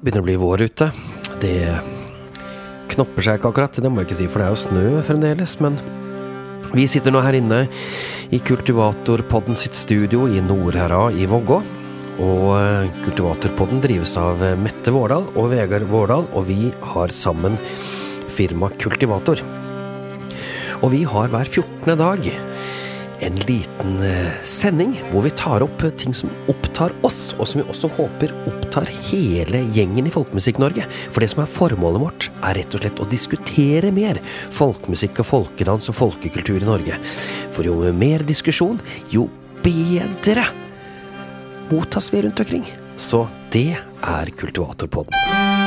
begynner å bli vår ute. Det knopper seg ikke akkurat, det må jeg ikke si, for det jo snø fremdeles, men vi sitter nå her inne i Kultivatorpodden sitt studio i Nordherra i Vågå, og Kultivatorpodden drives av Mette Vårdal og Vegard Vårdal, og vi har sammen firma Kultivator. Og vi har hver 14. dag en liten sending hvor vi tar opp ting som opptar oss, og som vi også håper opptar hele gjengen i Folkemusikk-Norge. For det som formålet vårt rett og slett å diskutere mer folkemusikk og folkedans og folkekultur i Norge. For jo mer diskusjon, jo bedre mottas vi rundt omkring. Så det Kultivatorpodden.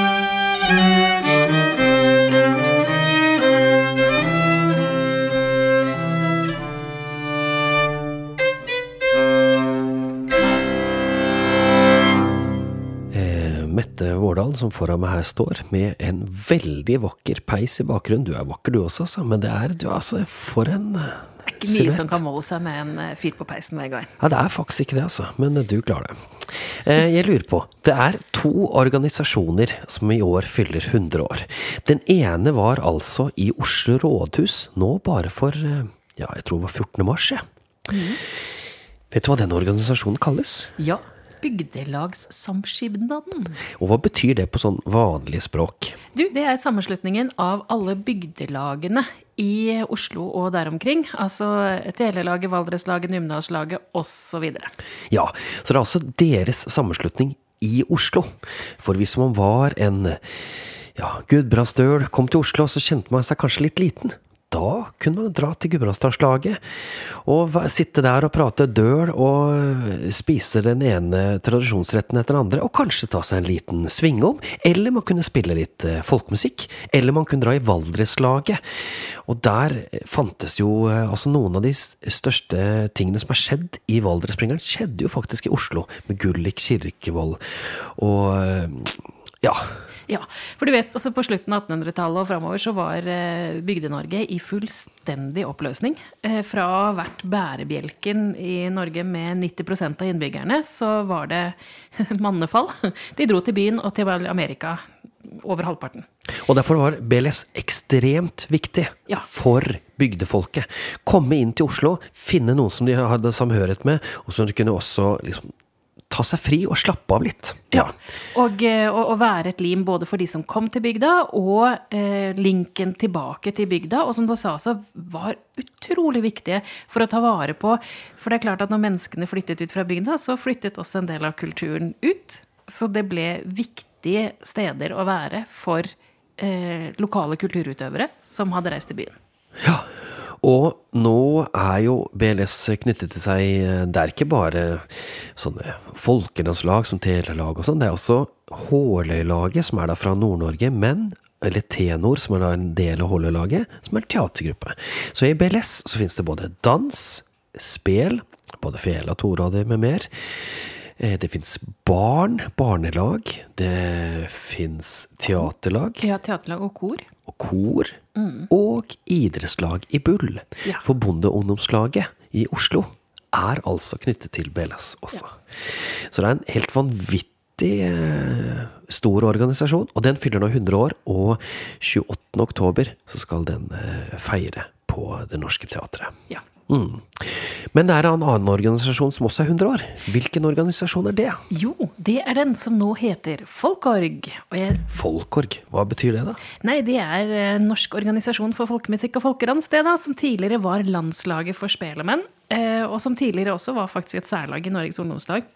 Mette Vårdal, som foran meg her står, med en veldig vakker peis i bakgrunnen. Du vakker du også, altså, men du altså for en ikke mye som kan måle seg med en fyr på peisen hver gang. Ja, det faktisk ikke det, altså, men du klarer det. Jeg lurer på, det 2 organisasjoner som i år fyller 100 år. Den ene var altså i Oslo Rådhus, nå bare for, jeg tror det var 14. mars, ja. Vet du hva den organisasjonen kalles? Ja, Bygdelagssamskipnaden. Og hva betyr det på sånn vanlig språk? Du, det sammenslutningen av alle bygdelagene i Oslo og der omkring. Altså Telelaget, Valdreslaget, Numedalslaget og så videre. Ja, så det altså deres sammenslutning i Oslo. For hvis man var en Gudbrandsdøl, kom til Oslo, så kjente man seg kanskje litt liten. Da kunne man dra til Gudbrandsdalslaget og sitte der og prate døl og spise den ene tradisjonsretten etter den andre, og kanskje ta seg en liten svingom, eller man kunne spille litt folkemusikk, eller man kunne dra i Valdreslaget. Og der fantes jo altså noen av de største tingene som skjedd i Valdresspringeren, skjedde jo faktisk i Oslo, med Gullik Kirkevold, og Ja, for du vet, altså på slutten av 1800-tallet og fremover så var Bygde-Norge i fullstendig oppløsning. Fra hvert bærebjelken i Norge med 90% av innbyggerne, så var det mannefall. De dro til byen og til Amerika over halvparten. Og derfor var BLS ekstremt viktig for bygdefolket. Komme inn til Oslo, finne noen som de hadde samhørighet med, og som de kunne også ta seg fri og slappe av litt. Ja, og være et lim både for de som kom til bygda, og linken tilbake til bygda, og som du sa, så var utrolig viktige for å ta vare på. For det klart at når menneskene flyttet ut fra bygda, så flyttet også en del av kulturen ut. Så det ble viktige steder å være for lokale kulturutøvere som hadde reist til byen. Ja, og nå jo BLS knyttet til seg, det ikke bare sånne folkedanslag som telelag og sånn, det også Håløylaget som da fra Nord-Norge, eller Tenor som da en del av Håløylaget, som teatergruppe. Så i BLS så finnes det både dans, spel, både fela, torader med mer. Det finnes barnelag, det finnes teaterlag. Ja, teaterlag og kor. Og idrettslag i Bull. Ja. For bondeungdomslaget i Oslo altså knyttet til BLS også. Ja. Så det en helt vanvittig stor organisasjon, og den fyller nå 100 år, og 28. oktober så skal den feire på Det Norske Teatret. Ja. Men det en annen organisasjon som også 100 år. Hvilken organisasjon det? Jo, det den som nå heter Folkorg. Folkorg? Hva betyr det da? Nei, det Norsk organisasjon for folkemusikk og folkedans, det da, som tidligere var landslaget for spelemenn, og som tidligere også var faktisk et særlag i Norges ungdomslag.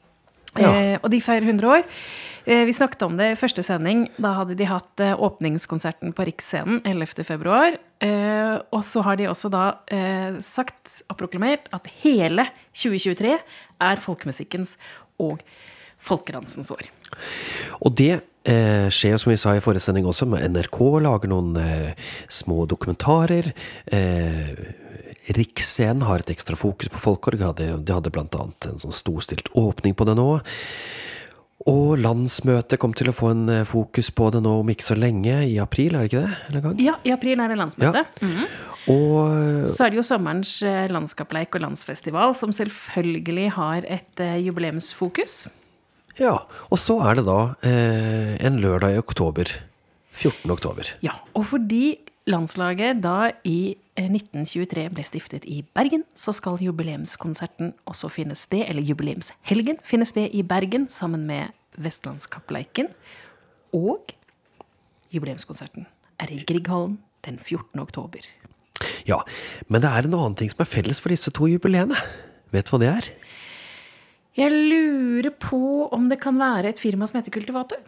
Og de feirer 100 år. Vi snakket om det i første sending. Da hadde de hatt åpningskonserten på Riksscenen 11. februar. Og så har de også da sagt og proklamert at hele 2023 folkemusikkens og folkedansens år. Og det skjer, som vi sa i forrige sending også, med NRK lager noen små dokumentarer. Riksscenen har et ekstra fokus på Folkorg. De hadde blant annet en sånn storstilt åpning på det nå. Og landsmøtet kom til å få en fokus på det nå om ikke så lenge, i april, det ikke det? Eller gang? Ja, i april det landsmøte. Ja. Og så det jo sommerens landskapleik og landsfestival, som selvfølgelig har et jubileumsfokus. Ja, og så det da en lørdag i oktober, 14. oktober. Ja, og fordi landslaget da i 1923 ble stiftet i Bergen, så skal jubileumskonserten også finne sted, eller jubileumshelgen finne sted i Bergen, sammen med Vestlandskappleiken, og jubileumskonserten i Grieghallen den 14. oktober. Ja, men det en annen ting som felles for disse to jubileene. Vet du hva det Jeg lurer på om det kan være et firma som heter Kultivator.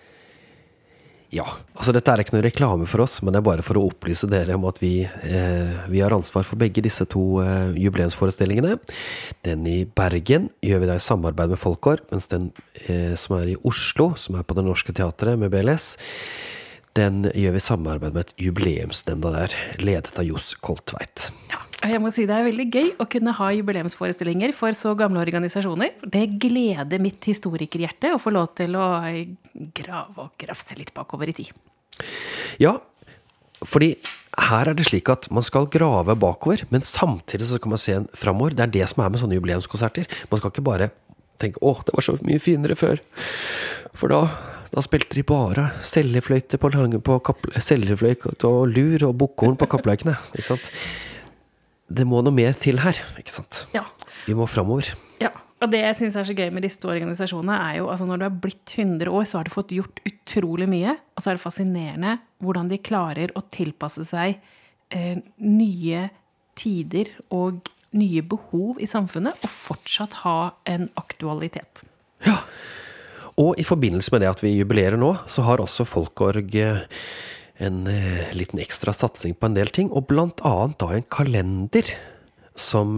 Ja, altså dette ikke noe reklame for oss, men det bare for å opplyse dere om at vi har ansvar for begge disse to jubileumsforestillingene. Den i Bergen gjør vi da i samarbeid med Folkår, mens den som i Oslo, som på Det Norske Teatret med BLS, den gjør vi i samarbeid med et jubileumsnemnda der, ledet av Johs Koltveit. Ja, og jeg må si det veldig gøy å kunne ha jubileumsforestillinger for så gamle organisasjoner. Det gleder mitt historikerhjerte å få lov til å grave og grafse litt bakover i tid. Ja, fordi her det slik at man skal grave bakover, men samtidig så kan man se fremover. Det det som med sånne jubileumskonserter. Man skal ikke bare tenke, det var så mye finere før. For da spilte de bare seljefløyte seljefløyte og lur og bukkhorn på kappleikene, ikke sant? Det må noe mer til her, ikke sant? Ja. Vi må fremover. Ja, og det jeg synes så gøy med disse to organisasjonene jo, altså når du har blitt 100 år, så har du fått gjort utrolig mye, og så det fascinerende hvordan de klarer å tilpasse seg nye tider og nye behov i samfunnet, og fortsatt ha en aktualitet. Ja, og i forbindelse med det at vi jubilerer nå, så har også Folkorg en liten ekstra satsing på en del ting, og blant annet da en kalender som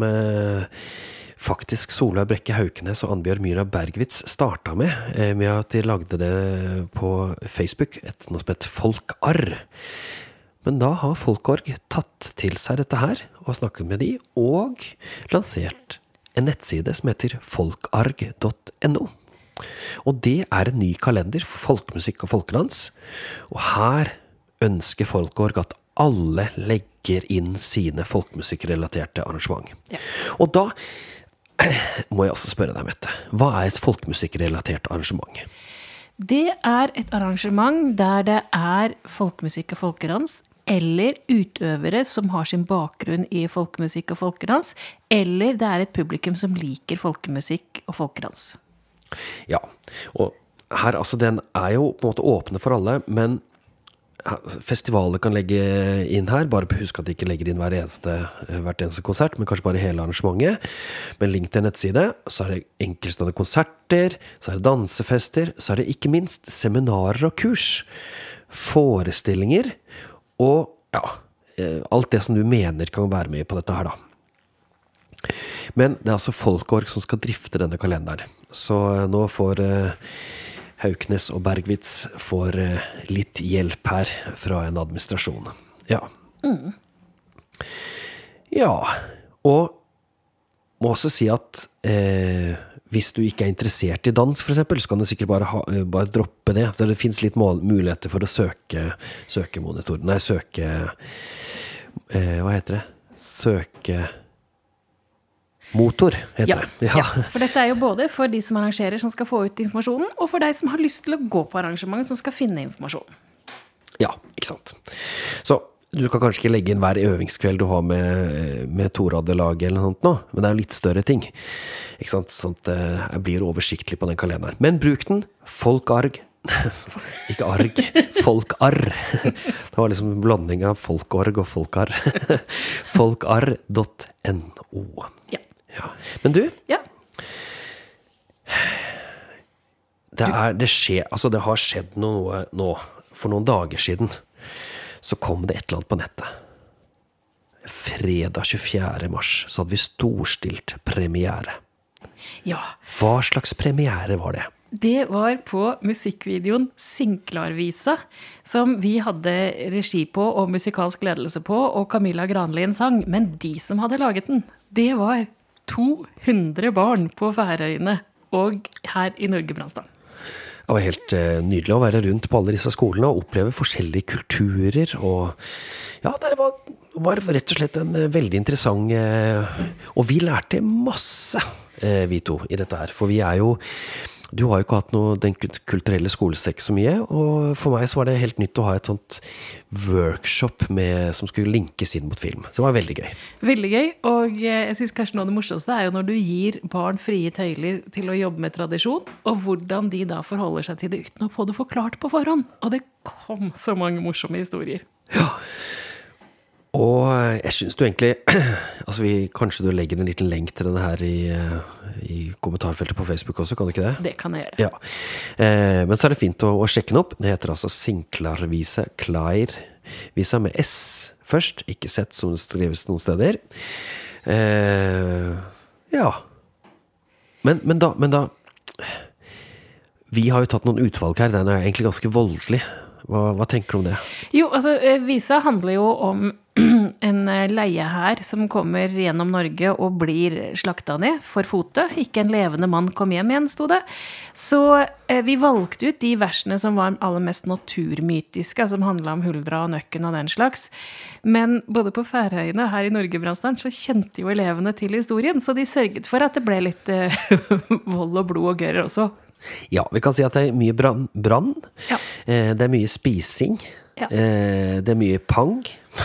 faktisk Solveig Brekke Haukenes og Annbjørg Myra Bergwitz startet med at de lagde det på Facebook, noe som heter Folkarr. Men da har Folkorg tatt til seg dette her, og snakket med de, og lansert en nettside som heter folkarg.no. Og det en ny kalender for folkemusikk og folkedans, og her ønsker Folkorg at alle legger inn sine folkemusikkrelaterte arrangement. Ja. Og da må jeg også spørre deg, Mette, hva et folkemusikkrelatert arrangement? Det et arrangement der det folkemusikk og folkedans, eller utøvere som har sin bakgrunn i folkemusikk og folkedans, eller det et publikum som liker folkemusikk og folkedans. Ja, og her, altså den jo på en måte åpne for alle, men festivaler kan legge inn her, bare husk at de ikke legger inn hvert eneste konsert, men kanskje bare hele arrangementet. Med link til en nettside, så det enkeltstående konserter, så det dansefester, så det ikke minst seminarer og kurs, forestillinger, og ja, alt det som du mener kan være med på dette her da. Men det altså Folkorg som skal drifte denne kalenderen. Så nå får Hauknes og Bergwitz får litt hjelp her fra en administrasjon. Ja. Ja, og må også si at hvis du ikke interessert i dans, for eksempel, så kan du sikkert bare droppe det. Så det finnes litt muligheter for å søke monitoren. Nei, hva heter det? Motor, heter det. Ja, for dette jo både for de som arrangerer som skal få ut informasjonen, og for deg som har lyst til å gå på arrangementet som skal finne informasjon. Ja, ikke sant. Så du kan kanskje ikke legge inn hver øvingskveld du har med Toradelaget eller noe sånt nå, men det jo litt større ting. Ikke sant? Sånn at det blir oversiktlig på den kalenderen. Men bruk den, Folkarg. Ikke arg, Folkarr. Det var liksom en blanding av Folkorg og Folkarr. Folkarr.no. Ja. Ja. Men du? Ja. Det har skjedd noe nå. For noen dager siden så kom det et eller annet på nettet. Fredag 24. mars så hadde vi storstilt premiere. Ja. Hva slags premiere var det? Det var på musikkvideoen Sinklarvisa, som vi hadde regi på og musikalsk ledelse på, og Camilla Granlien sang. Men de som hadde laget den, det var 200 barn på Færøyene og her i Norge Bransdal. Det var helt nydelig å være rundt på alle disse skolene og oppleve forskjellige kulturer. Og ja, det var rett og slett en veldig interessant, og vi lærte masse, vi to, i dette her. For vi jo du har jo ikke hatt den kulturelle skolesekk så mye, og for meg så var det helt nytt å ha et sånt workshop som skulle linkes inn mot film. Så det var veldig gøy. Veldig gøy, og jeg synes kanskje noe av det morsomste jo når du gir barn frie tøyler til å jobbe med tradisjon, og hvordan de da forholder seg til det uten å få det forklart på forhånd. Og det kom så mange morsomme historier. Ja, og jeg synes du egentlig, altså kanskje du legger en liten lenk til denne her i kommentarfeltet på Facebook også, kan du ikke det? Det kan jeg gjøre. Ja, men så det fint å sjekke den opp. Det heter altså Sinclair-visa, Clair-visa med S først, ikke sett som det skrives noen steder. Ja, men da, vi har jo tatt noen utvalg her, den egentlig ganske voldelig. Hva tenker du om det? Jo, altså, visa handler jo om en leie her som kommer gjennom Norge og blir slakta ned for fote. Ikke en levende mann kom hjem igjen, stod det. Så vi valgte ut de versene som var aller mest naturmytiske, som handlet om Huldra og Nøkken og den slags. Men både på Færøyene her i Norge-Bransdalen så kjente jo elevene til historien, så de sørget for at det ble litt vold og blod og gørr også. Ja, vi kan si at det mye brann. Ja. Det mye spising. Ja. Det mye pang.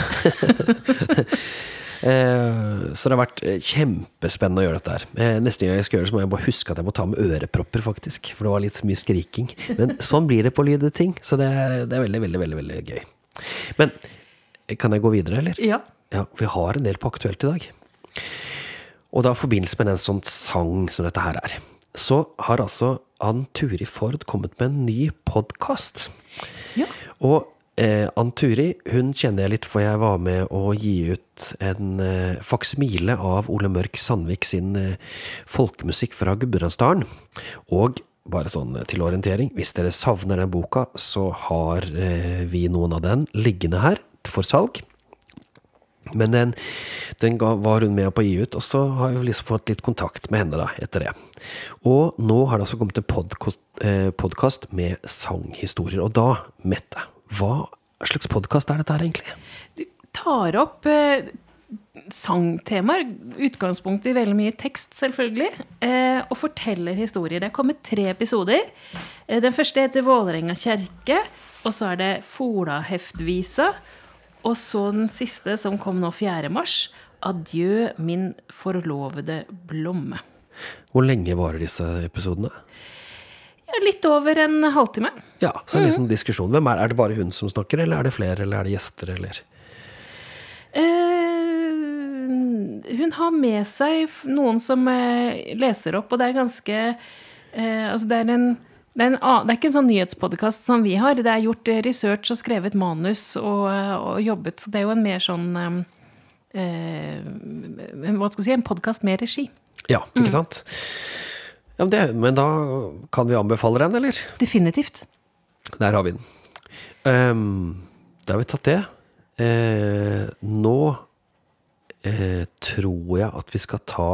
Så det har vært kjempespennende å gjøre dette her. Neste gang jeg skal gjøre det, så må jeg bare huske at jeg må ta med ørepropper faktisk, for det var litt mye skriking. Men sånn blir det på lydeting, så det er veldig, veldig, veldig, veldig gøy. Men kan jeg gå videre, eller? Ja. Ja, vi har en del på aktuelt i dag. Og da i forbindelse med en sånn sang som dette her så har altså Ann Turi Ford kommet med en ny podcast. Ja. Og Ann Turi, hun kjenner jeg litt, for jeg var med å gi ut en faksimile av Ole Mørk Sandvik sin folkemusikk fra Gudbrandsdalen. Og bare sånn til orientering, hvis dere savner den boka, så har vi noen av den liggende her for salg. Men den var hun med på å gi ut, og så har vi liksom fått litt kontakt med henne da, etter det. Og nå har det altså kommet en podcast med sanghistorier, og da, Mette, hva slags podcast dette her egentlig? Du tar opp sangtemaer, utgangspunkt i veldig mye tekst selvfølgelig, og forteller historier. Det har kommet 3 episoder. Den første heter Vålerenga kjerke, og så det Folaheftevisa, og så den siste som kom nå 4. mars, Adjø min forlovede blomme. Hvor lenge varer disse episodene? Ja, litt over en halvtime. Ja, så en liten diskusjon. Hvem det bare hun som snakker, eller det flere, eller det gjester, eller? Hun har med seg noen som leser opp, og det ganske, altså det det er ikke en sånn nyhetspodcast som vi har. Det gjort research og skrevet manus og jobbet. Så det jo en mer sånn, hva skal jeg si, en podcast med regi. Ja, ikke sant? Ja, men da kan vi anbefale den, eller? Definitivt. Der har vi den. Da har vi tatt det. Nå tror jeg at vi skal ta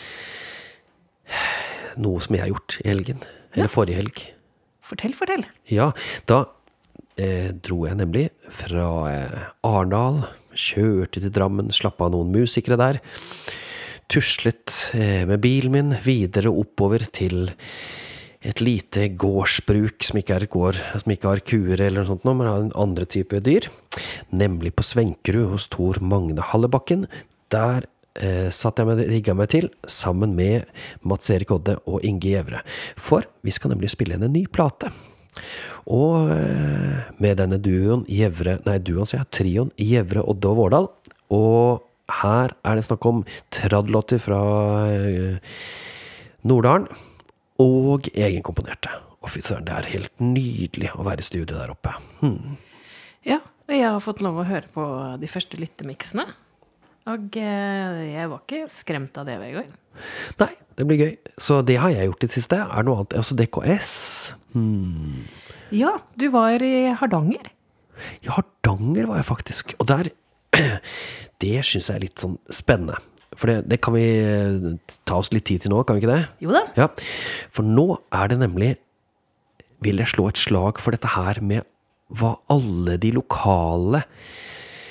noe som jeg har gjort i helgen. Eller forrige helg. Fortell. Ja, da dro jeg nemlig fra Arendal, kjørte til Drammen, slappet av noen musikere der, tuslet med bilen min videre oppover til et lite gårdsbruk som ikke et gård, som ikke har kuer eller noe sånt, men har en andre type dyr, nemlig på Svenkerud hos Tor Magne Hallebakken. Der satt jeg rigget meg til sammen med Mats Erik Odde og Inge Gjevre, for vi skal nemlig spille inn en ny plate. Og med denne trioen Gjevre, Odde og Vårdal, og her det snakk om tradlåter fra Norddalen og egenkomponerte. Og fy søren, det helt nydelig å være i studio der oppe. Ja, og jeg har fått lov å høre på de første lyttemiksene. Og jeg var ikke skremt av det i går. Nei, det blir gøy. Så det har jeg gjort i det siste. Noe annet? Altså DKS. Ja, du var i Hardanger. Ja, Hardanger var jeg faktisk. Og der, det synes jeg litt sånn spennende. For det kan vi ta oss litt tid til nå, kan vi ikke det? Jo da. Ja, for nå det nemlig, vil jeg slå et slag for dette her med hva alle de lokale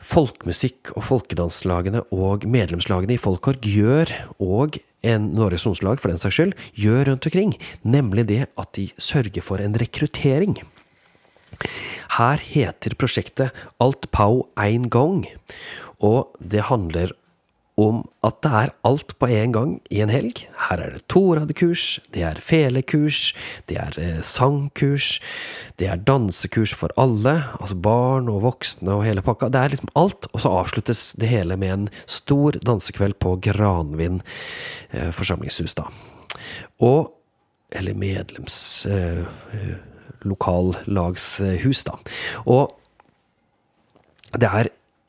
folkmusikk- og folkedanslagene og medlemslagene i Folkorg gjør, og en Norges Ungdomslag for den saks skyld, gjør rundt omkring, nemlig det at de sørger for en rekruttering. Her heter prosjektet Alt Pau ein gang, og det handler om at det alt på en gang i en helg. Her det toradekurs, det felekurs, det sangkurs, det dansekurs for alle, altså barn og voksne og hele pakka. Det liksom alt, og så avsluttes det hele med en stor dansekveld på Granvin forsamlingshus da. Eller medlems lokallagshus da. Og det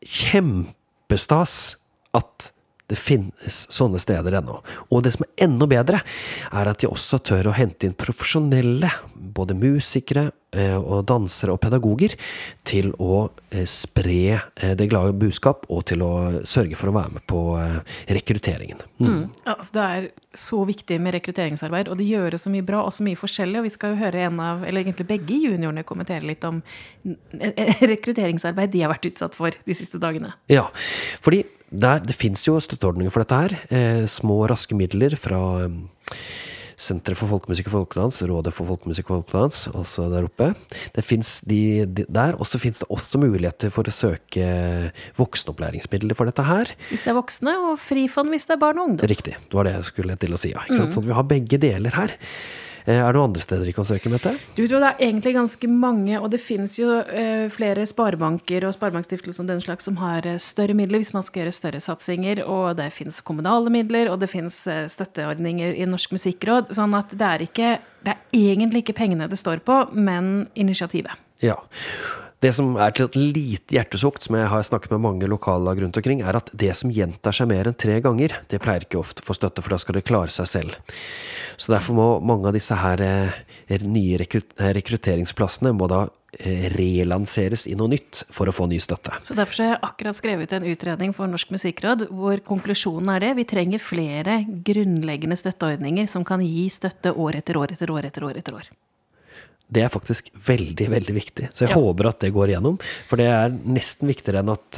kjempestas at det finnes sånne steder ennå. Og det som enda bedre at de også tør å hente inn profesjonelle, både musikere og dansere og pedagoger, til å spre det glade budskap og til å sørge for å være med på rekrutteringen. Ja, altså det så viktig med rekrutteringsarbeid, og det gjøres så mye bra og så mye forskjellig, og vi skal jo høre eller egentlig begge juniorene kommentere litt om rekrutteringsarbeid de har vært utsatt for de siste dagene. Ja, fordi det finnes jo støtteordninger for dette her, små raske midler fra Senteret for folkemusikk og folkedans, Rådet for folkemusikk og folkedans, altså der oppe. Det finnes de der, og så finnes det også muligheter for å søke voksenopplæringsmidler for dette her. Hvis det voksne, og frifond hvis det barn og ungdom. Riktig, det var det jeg skulle til å si, ja. Ikke sant? Så vi har begge deler her. Det noen andre steder de kan søke med dette? Du tror det egentlig ganske mange, og det finnes jo flere sparebanker og sparebankstiftelser som den slags som har større midler hvis man skal gjøre større satsinger, og det finnes kommunale midler, og det finnes støtteordninger i Norsk Musikkråd, sånn at det egentlig ikke pengene det står på, men initiativet. Ja. Det som til et lite hjertesukt, som jeg har snakket med mange lokallag rundt omkring, at det som gjentar seg mer enn 3 ganger, det pleier ikke ofte å få støtte, for da skal det klare seg selv. Så derfor må mange av disse her nye rekrutteringsplassene må da relanseres i noe nytt for å få ny støtte. Så derfor har jeg akkurat skrevet en utredning for Norsk Musikkråd, hvor konklusjonen det. Vi trenger flere grunnleggende støtteordninger som kan gi støtte år etter år etter år etter år etter år. Det faktisk veldig, veldig viktig. Så jeg håper at det går igjennom, for det nesten viktigere enn at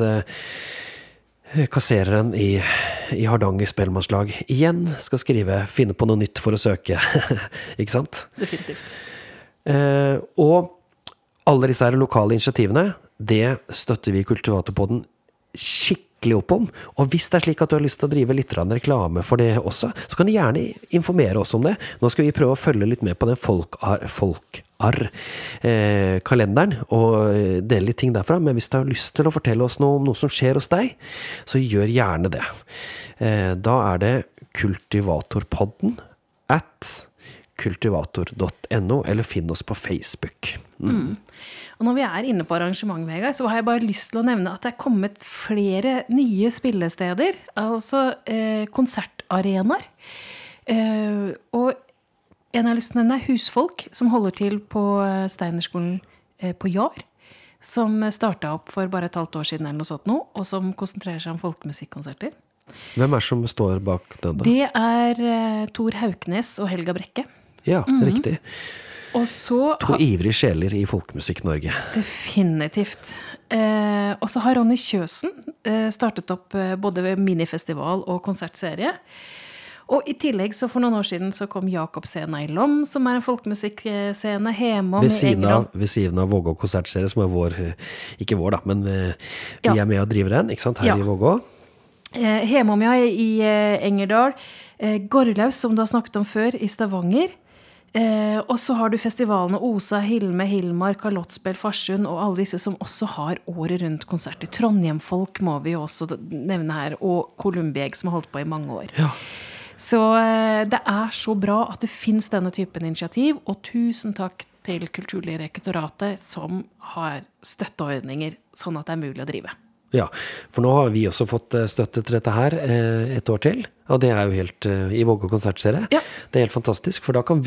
kassereren i Hardanger spellemannslag igjen skal finne på noe nytt for å søke. Ikke sant? Definitivt. Og alle disse her lokale initiativene, det støtter vi i Kultivatorpodden skikkelig opp om. Og hvis det slik at du har lyst til å drive litt reklame for det også, så kan du gjerne informere oss om det. Nå skal vi prøve å følge litt med på den kalenderen og dele litt ting derfra, men hvis du har lyst til å fortelle oss noe om noe som skjer hos deg, så gjør gjerne det. Da det Kultivatorpodden @kultivator.no, eller finn oss på Facebook. Og når vi inne på arrangement, Vegard, så har jeg bare lyst til å nevne at det kommet flere nye spillesteder, altså konsertarenaer. Og en jeg har lyst til å nevne Husfolk, som holder til på Steinerskolen på Jar, som startet opp for bare et halvt år siden eller noe sånt nå, og som konsentrerer seg om folkemusikkonserter. Hvem som står bak den da? Det Tor Hauknes og Helga Brekke. Ja, riktig. Og så 2 ivrige sjeler i Folkemusikk-Norge. Definitivt. Og så har Ronny Kjøsen startet opp både minifestival og konsertserie. Og i tillegg så for noen år siden så kom Jakob Scena i Lom, som en folkemusikkscene, Hemom ved siden av Vågå konsertserie, som vår, ikke vår da, men vi med og driver den, ikke sant, her i Vågå. Hemom i Engerdal. Gorlaus, som du har snakket om før, i Stavanger. Og så har du festivalene Osa, Hilme, Hilmar, Karlottspel, Farsund og alle disse som også har året rundt konserter. Trondheimfolk må vi jo også nevne her, og Columbiegg som har holdt på i mange år. Ja. Så det så bra at det finnes denne typen initiativ, og tusen takk til Kulturdirektoratet som har støtteordninger sånn at det mulig å drive. Ja, for nå har vi også fått støtte til dette her et år til, og det jo helt i Vågå konsertserie. Ja. Det helt fantastisk, for da kan vi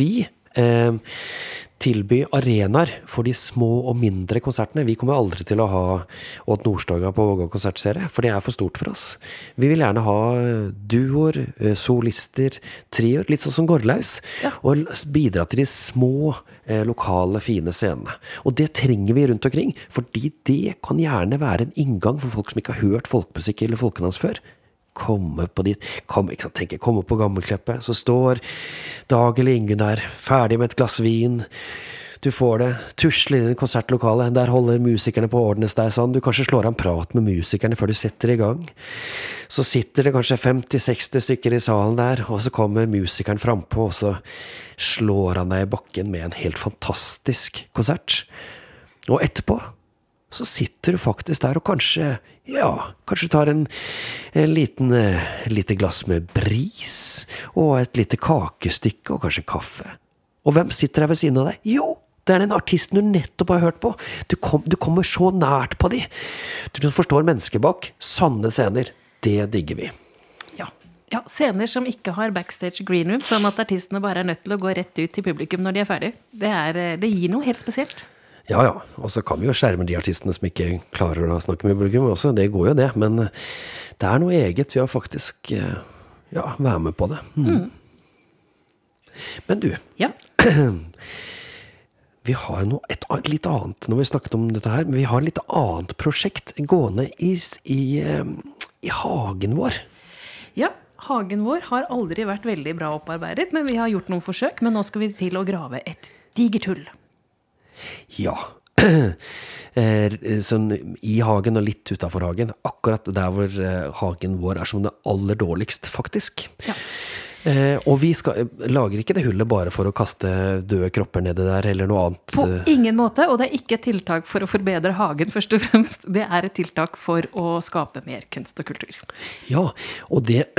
tilby arenaer for de små og mindre konsertene. Vi kommer aldri til å ha Odd Nordstoga på Vågå konsertserie, for det for stort for oss. Vi vil gjerne ha duoer, solister, trioer, litt sånn som Gårdlaus, og bidra til de små, lokale, fine scenene. Og det trenger vi rundt omkring, fordi det kan gjerne være en inngang for folk som ikke har hørt folkmusikk eller folkedans før. Komme på dit, komme på Gammelkleppet, så står Dag eller Ingunn der, ferdig med et glass vin, du får det, tusler inn i konsertlokalet, der holder musikerne på ordnes deg sånn, du kanskje slår an prat med musikerne før du setter i gang, så sitter det kanskje 50-60 stykker i salen der, og så kommer musikeren frempå, og så slår han deg i bakken med en helt fantastisk konsert, og etterpå, så sitter du faktisk der og kanskje tar en lite glass med bris, og et lite kakestykke, og kanskje kaffe. Og hvem sitter der ved siden av deg? Jo, det den artisten du nettopp har hørt på. Du kommer så nært på de. Du forstår mennesket bak. Sanne scener, det digger vi. Ja, scener som ikke har backstage green room, sånn at artistene bare nødt til å gå rett ut til publikum når de ferdig. Det gir noe helt spesielt. Ja, og så kan vi jo skjerme de artistene som ikke klarer å snakke med publikum også, det går jo det, men det noe eget ved å faktisk, være med på det. Men du, vi har litt annet, når vi snakket om dette her, men vi har litt annet prosjekt gående i hagen vår. Ja, hagen vår har aldri vært veldig bra opparbeidet, men vi har gjort noen forsøk, men nå skal vi til å grave et digert hull. Ja, sånn i hagen og litt utenfor hagen, akkurat der hvor hagen vår som det aller dårligst, faktisk. Ja. Og vi lager ikke det hullet bare for å kaste døde kropper nede der, eller noe annet. På ingen måte, og det et tiltak for å forbedre hagen først og fremst. Det et tiltak for å skape mer kunst og kultur. Ja, og det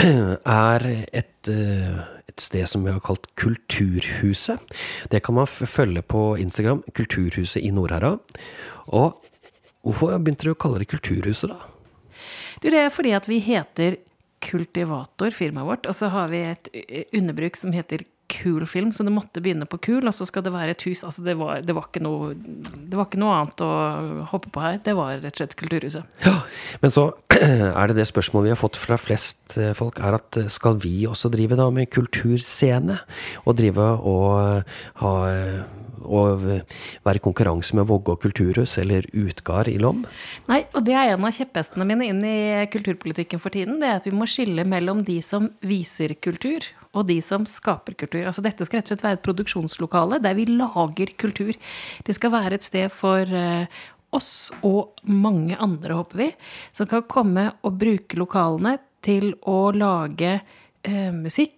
et sted som vi har kalt Kulturhuset. Det kan man følge på Instagram, Kulturhuset i Nordherra. Og hvorfor begynte du å kalle det Kulturhuset da? Det fordi at vi heter Kultivator, firmaet vårt, og så har vi et underbruk som heter Kulfilm, så det måtte begynne på Kul, og så skal det være et hus, altså det var ikke noe annet å hoppe på her, det var rett og slett Kulturhuset. Ja, men så det spørsmålet vi har fått fra flest folk, at skal vi også drive da med kulturscene, og drive og være i konkurranse med Vågå kulturhus eller Utgard i Lom? Nei, og det en av kjepphestene mine inn i kulturpolitikken for tiden, det at vi må skille mellom de som viser kultur og de som skaper kultur. Altså dette skal rett og slett være et produksjonslokale der vi lager kultur. Det skal være et sted for oss og mange andre, håper vi, som kan komme og bruke lokalene til å lage musikk,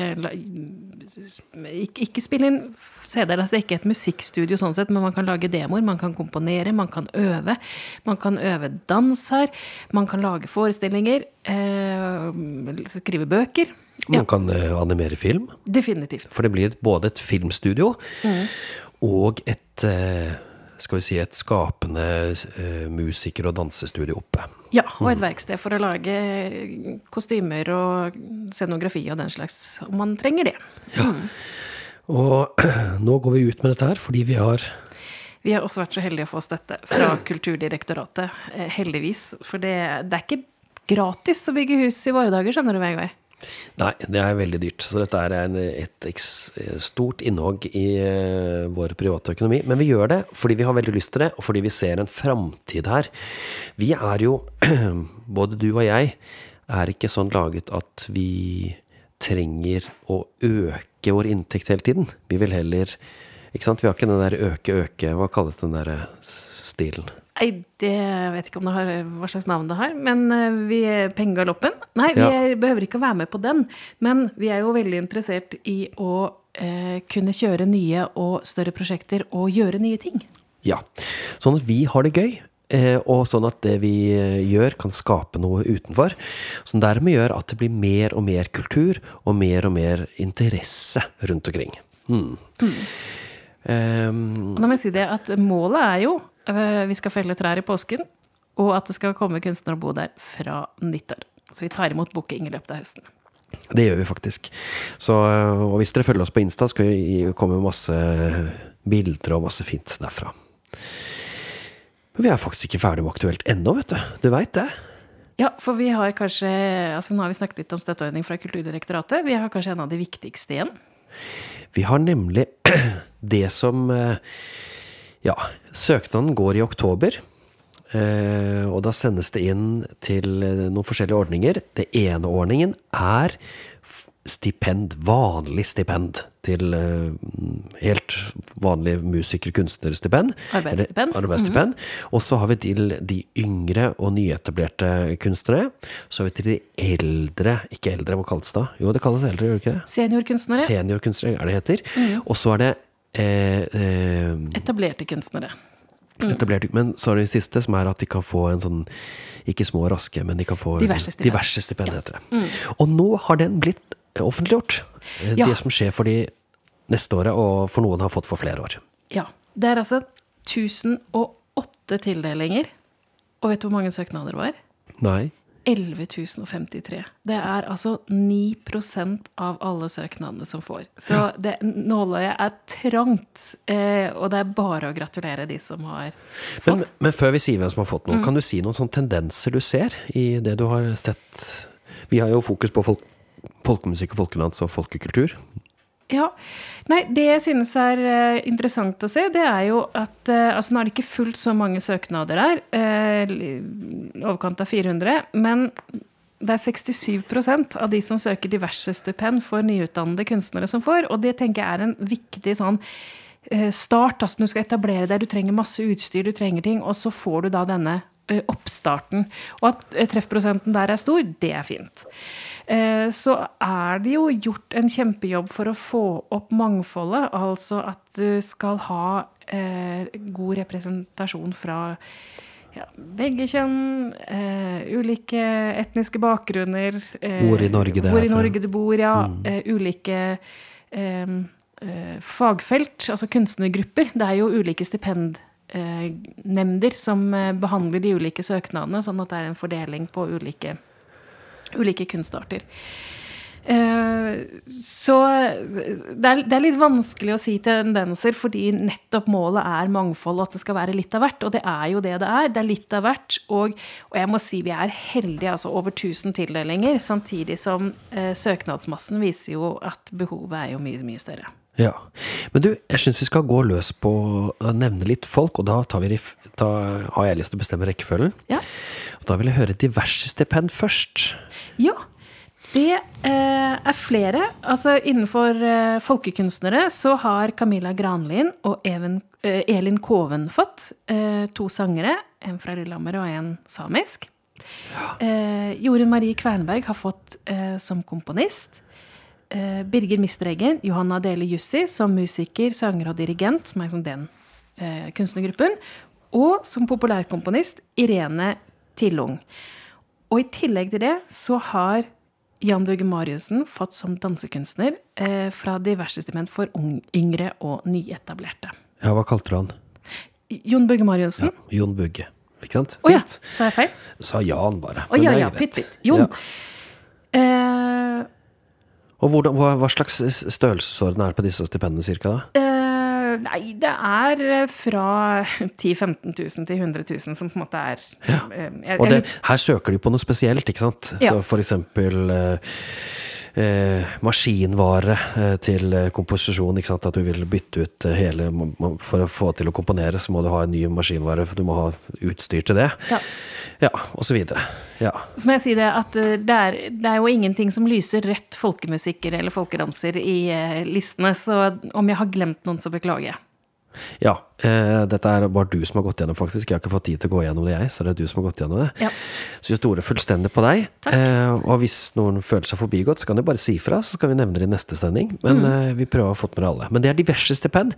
ikke spille inn CD-er, det ikke et musikkstudio sånn sett, men man kan lage demoer, man kan komponere, man kan øve dans her, man kan lage forestillinger, skrive bøker. Man kan animere film. Definitivt. For det blir både et filmstudio og et skapende musiker- og dansestudio oppe. Ja, og et verksted for å lage kostymer og scenografi og den slags, om man trenger det. Ja, og nå går vi ut med dette her, fordi vi har også vært så heldige å få støtte fra Kulturdirektoratet, heldigvis, for det ikke gratis å bygge hus i våre dager, skjønner du, Vegard? Nei, det veldig dyrt, så dette et stort innhogg i vår private økonomi, men vi gjør det fordi vi har veldig lyst til det, og fordi vi ser en fremtid her. Vi jo, både du og jeg, ikke sånn laget at vi trenger å øke vår inntekt hele tiden. Vi vil heller, ikke sant, vi har ikke den der øke, hva kalles den der stilen? Nei, det vet ikke om det har hva slags navn det har, men vi pengegaloppen. Nei, vi behøver ikke å være med på den, men vi jo veldig interessert i å kunne kjøre nye og større prosjekter og gjøre nye ting. Ja, sånn at vi har det gøy, og sånn at det vi gjør kan skape noe utenfor, som dermed gjør at det blir mer og mer kultur og mer interesse rundt omkring. Og da må jeg si det at målet jo vi skal felle trær i påsken, og at det skal komme kunstnere og bo der fra nyttår. Så vi tar imot booking i løpet av høsten. Det gjør vi faktisk. Så, og hvis dere følger oss på Insta, skal vi komme med masse bilder og masse fint derfra. Men vi faktisk ikke ferdig med aktuelt ennå, vet du. Du vet det. Ja, for vi har kanskje, altså nå har vi snakket litt om støtteordning fra Kulturdirektoratet, vi har kanskje en av de viktigste igjen. Vi har nemlig det som, ja, søknaden går i oktober, og da sendes det inn til noen forskjellige ordninger. Det ene ordningen stipend, vanlig stipend til helt vanlig musiker- kunstnerstipend. Arbeidsstipend. Og så har vi til de yngre og nyetablerte kunstnere. Så har vi til de eldre, ikke eldre, hva kalles det? Jo, det kalles eldre, gjør det ikke det? Seniorkunstnere. Seniorkunstnere, det heter. Og så det etablerte kunstnere. Men så det siste som at de kan få en sånn, ikke små og raske, men de kan få diverse stipend, heter det. Og nå har den blitt offentliggjort. Det som skjer for de neste året, og for noen har fått for flere år. Ja, det altså 1008 tildelinger. Og vet du hvor mange søknader det var? Nei. 11.053. Det altså 9% av alle søknadene som får. Så nåløyet trangt, og det bare å gratulere de som har fått. Men før vi sier hvem som har fått noe, kan du si noen sånne tendenser du ser i det du har sett? Vi har jo fokus på folkemusikk og folkedans og folkekultur. Ja, nei, det jeg synes interessant å se, det jo at, altså nå det ikke fullt så mange søknader der, overkant av 400, men det 67% av de som søker diverse stipend for nyutdannede kunstnere som får, og det tenker jeg en viktig sånn start, altså du skal etablere deg, du trenger masse utstyr, du trenger ting, og så får du da denne oppstarten, og at treffprosenten der stor, det fint. Så det jo gjort en kjempejobb for å få opp mangfoldet, altså at du skal ha god representasjon fra begge kjønn, ulike etniske bakgrunner, hvor i Norge du bor, ulike fagfelt, altså kunstnergrupper. Det jo ulike stipendnemnder som behandler de ulike søknadene, sånn at det en fordeling på ulike kunstarter. Så det litt vanskelig å si tendenser, fordi nettopp målet mangfold, og at det skal være litt av hvert, og det jo det det litt av hvert, og jeg må si vi heldige, altså over 1000 tildelinger, samtidig som søknadsmassen viser jo at behovet jo mye, mye større. Ja, men du, jeg synes vi skal gå løs på å nevne litt folk, og da har jeg lyst til å bestemme rekkefølgen. Ja. Og da vil jeg høre diverse stipend først. Ja, det flere. Altså innenfor folkekunstnere så har Camilla Granlin og Elin Koven fått 2 sangere, en fra Lillehammer og en samisk. Jorunn Marie Kvernberg har fått som komponist. Birger Mistreggen, Johanna Dele Jussi som musiker, sanger og dirigent, som som den kunstnergruppen, og som populærkomponist Irene Tillung. Og i tillegg til det så har Jan Børge Mariussen fått som dansekunstner fra diverse stipend for yngre og nyetablerte. Ja, hva kalte du han? Jon Børge Mariussen. Ja, Jon Børge, ikke sant? Åja, sa jeg feil? Du sa Jan bare. Ja, pitt. Jon. Og hva slags størrelsesorden det på disse stipendene cirka da? Nei, det fra 10-15 000 til 100 000 som på en måte og her søker de på noe spesielt, ikke sant? Ja. Så for eksempel maskinvare til komposisjon, ikke sant? At du vil bytte ut hele, for å få til å komponere så må du ha en ny maskinvare, for du må ha utstyr til det. Ja, og så videre. Ja. Så må jeg si det at det jo ingenting som lyser rødt folkemusikker eller folkedanser i listene, så om jeg har glemt noen så beklager jeg. Ja, dette bare du som har gått gjennom faktisk. Jeg har ikke fått tid til å gå gjennom det så det du som har gått gjennom det. Ja. Så jeg stoler fullstendig på deg. Takk. Og hvis noen føler seg forbigått, så kan du bare si fra, så skal vi nevne det i neste sending. Men vi prøver å få med alle. Men det diverse stipend.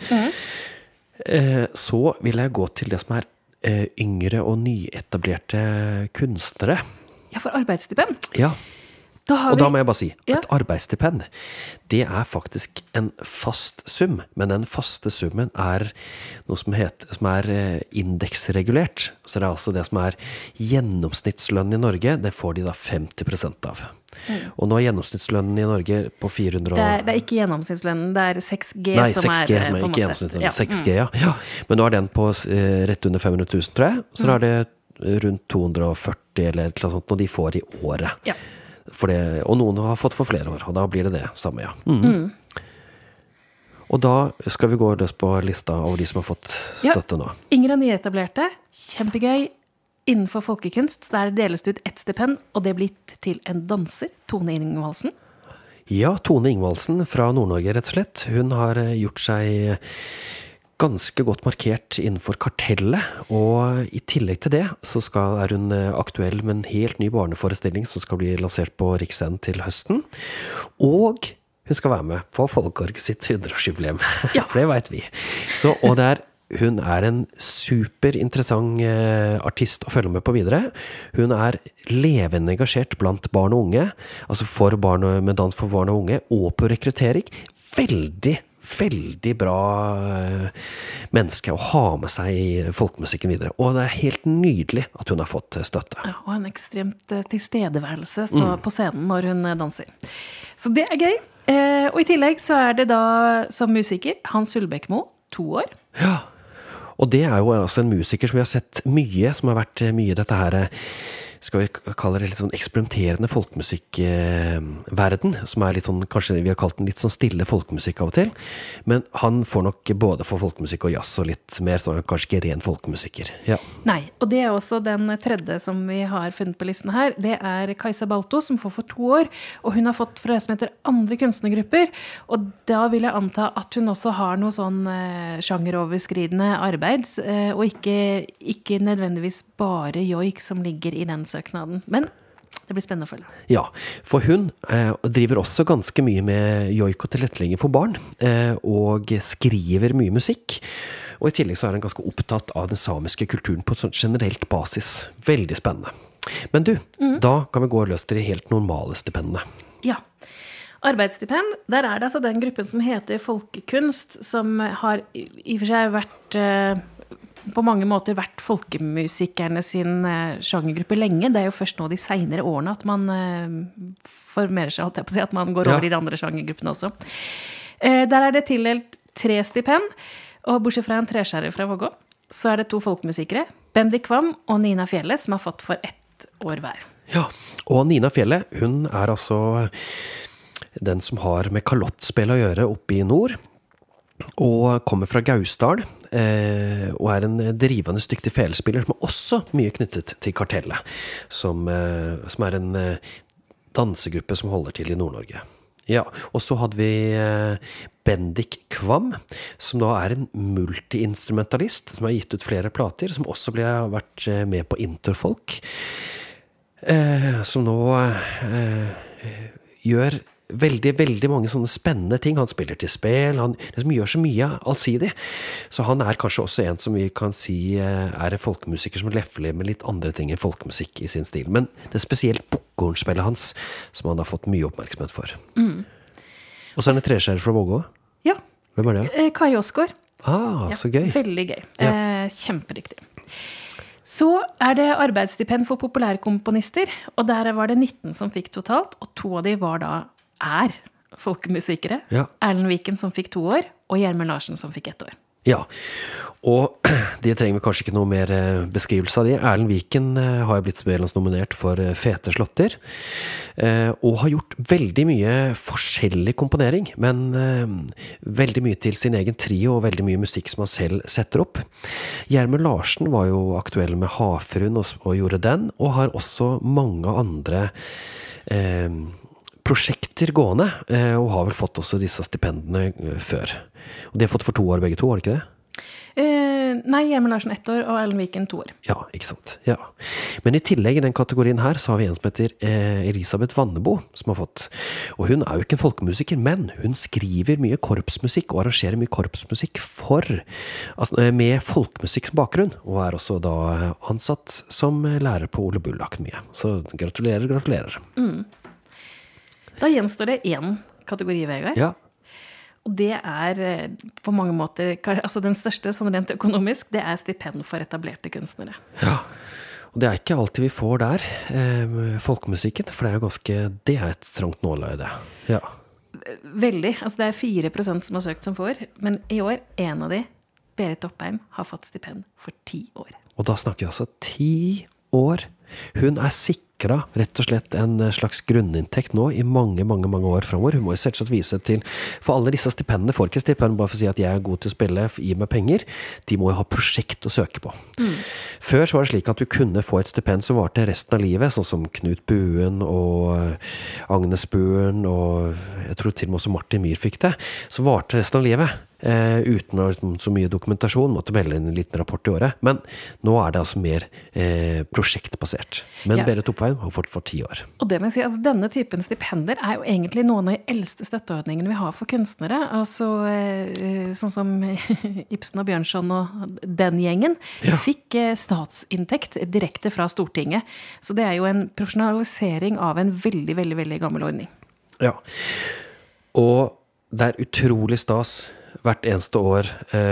Så vil jeg gå til det som yngre og nyetablerte kunstnere. Ja, for arbeidsstipend? Ja. Og da må jeg bare si, Ja. et arbeidsstipend, det faktisk en fast sum, men den faste summen noe som indeksregulert. Så det altså det som gjennomsnittslønnen i Norge, det får de da 50% av. Og nå gjennomsnittslønnen i Norge på 400... Det er ikke gjennomsnittslønnen, det 6G Nei, som 6G som på en ikke måte. gjennomsnittslønnen. Ja. 6G, ja. Men nå den på rett under 500 000, tror jeg. Så da det rundt 240 eller noe sånt, når de får i året. Ja. Og noen har fått for flere år, og da blir det samme, ja. Og da skal vi gå løs på lista over de som har fått støtte nå. Yngre og nyetablerte, kjempegøy. Innenfor folkekunst, der deles det ut ett stipend, og det blir gitt til en danser, Tone Ingvaldsen. Ja, Tone Ingvaldsen fra Nord-Norge, rett og slett. Hun har gjort seg ganske godt markert innenfor kartellet, og i tillegg til det så hun aktuell med en helt ny barneforestilling som skal bli lansert på Riksscenen til høsten, og hun skal være med på Folkorg sitt 100-årsjubileum, for det vet vi. Så, og hun en superinteressant artist å følge med på videre. Hun levende engasjert blant barn og unge, altså med dans for barn og unge, og på rekruttering. Veldig bra menneske å ha med seg i folkemusikken videre. Og det helt nydelig at hun har fått støtte. Ja, og en ekstremt tilstedeværelse på scenen når hun danser. Så det gøy. Og i tillegg så det da som musiker Hans Hulbekmo, 2 år. Ja, og det jo også en musiker som vi har sett mye, som har vært mye dette her, skal vi kalle det litt sånn eksperimenterende folkemusikkverden, som litt sånn, kanskje vi har kalt den litt sånn stille folkemusikk av og til, men han får nok både for folkemusikk og jazz og litt mer, så kanskje ikke ren folkemusiker. Ja. Nei, og det også den tredje som vi har funnet på listen her, det Kajsa Balto, som får for 2 år, og hun har fått for det som heter andre kunstnergrupper, og da vil jeg anta at hun også har noe sånn sjangeroverskridende arbeid, og ikke nødvendigvis bare joik som ligger i den søknaden. Men det blir spennende å følge. Ja, for hun driver også ganske mye med joik og tilrettelegging for barn, og skriver mye musikk. Og i tillegg så hun ganske opptatt av den samiske kulturen på sånn generelt basis. Veldig spennende. Men du, da kan vi gå løs til de helt normale stipendene. Ja. Arbeidsstipend, der det altså den gruppen som heter Folkekunst, som har i og for seg vært på mange måter vært folkemusikerne sin sjangergruppe lenge. Det jo først nå de senere årene at man formerer seg, holdt jeg på å si, at man går over i de andre sjangergruppene også. Der det tildelt 3 stipend, og bortsett fra en treskjærer fra Vågå, så det 2 folkemusikere, Bendik Kvam og Nina Fjelle, som har fått for 1 år hver. Ja, og Nina Fjelle, hun altså den som har med kalottspill å gjøre oppe i nord, og kommer fra Gausdal, og en drivende dyktig felespiller som også mye knyttet til kartellet, som en dansegruppe som holder til i Nord-Norge. Ja, og så hadde vi Bendik Kvam, som da en multi-instrumentalist, som har gitt ut flere plater, som også vært med på Interfolk, som nå gjør veldig mange sånne spennende ting. Han spiller til spill, han liksom gjør så mye allsidig. Så han kanskje også en som vi kan si en folkemusiker som lefler med litt andre ting enn folkemusikk i sin stil. Men det spesielt bokkornspillet hans som han har fått mye oppmerksomhet for. Og så det treskjærer fra Vågå. Ja. Hvem det? Kari Åsgaard. Så gøy. Veldig gøy. Kjempedyktig. Så det arbeidsstipend for populærkomponister, og der var det 19 som fikk totalt, og 2 av de var da folkemusikere. Ja. Erlend Viken som fikk 2 år, og Gjermund Larsen som fikk 1 år. Ja, og det trenger vi kanskje ikke noe mer beskrivelse av det. Erlend Viken har jo blitt nominert for Fete slåtter, og har gjort veldig mye forskjellig komponering, men veldig mye til sin egen trio, og veldig mye musikk som han selv setter opp. Gjermund Larsen var jo aktuell med Havfruen og gjorde den, og har også mange andre prosjekter gående, og har vel fått også disse stipendene før. Og de har fått for 2 år begge 2, var det ikke det? Nei, Gjermund Larsen 1 år, og Erlend Viken 2 år. Ja, ikke sant. Ja. Men i tillegg i den kategorien her, så har vi en som heter Elisabeth Vannebo, som har fått. Og hun jo ikke en folkemusiker, men hun skriver mye korpsmusikk, og arrangerer mye korpsmusikk med folkemusikk som bakgrunn, og også da ansatt som lærer på Ole Bull Akademiet. Så gratulerer. Da gjenstår det en kategori, Vegard. Ja. Og det på mange måter, altså den største sånn rent økonomisk, det stipend for etablerte kunstnere. Ja, og det ikke alltid vi får der, folkemusikken, for det et trangt nåløyde. Ja. Veldig, altså det 4% som har søkt som får, men i år, en av de, Berit Oppheim, har fått stipend for 10 år. Og da snakker vi altså 10 år. Hun sikret rett og slett en slags grunninntekt nå i mange, mange, mange år fremover. Hun må jo selvsagt vise til, for alle disse stipendene får ikke stipend bare for å si at jeg god til å spille, gi meg penger. De må jo ha prosjekt å søke på. Før så var det slik at du kunne få et stipend som var til resten av livet, sånn som Knut Buen og Agnes Buen, og jeg tror til og med også Martin Myhr fikk det, som var til resten av livet. Uten så mye dokumentasjon, måtte melde en liten rapport i året. Men nå det altså mer prosjektbasert. Men Berit Oppheim har fått for 10 år. Og det må jeg si, altså denne typen stipender jo egentlig noen av de eldste støtteordningene vi har for kunstnere. Altså sånn som Ibsen og Bjørnson og den gjengen fikk statsinntekt direkte fra Stortinget. Så det jo en profesjonalisering av en veldig, veldig, veldig gammel ordning. Ja. Og det utrolig stas hvert eneste år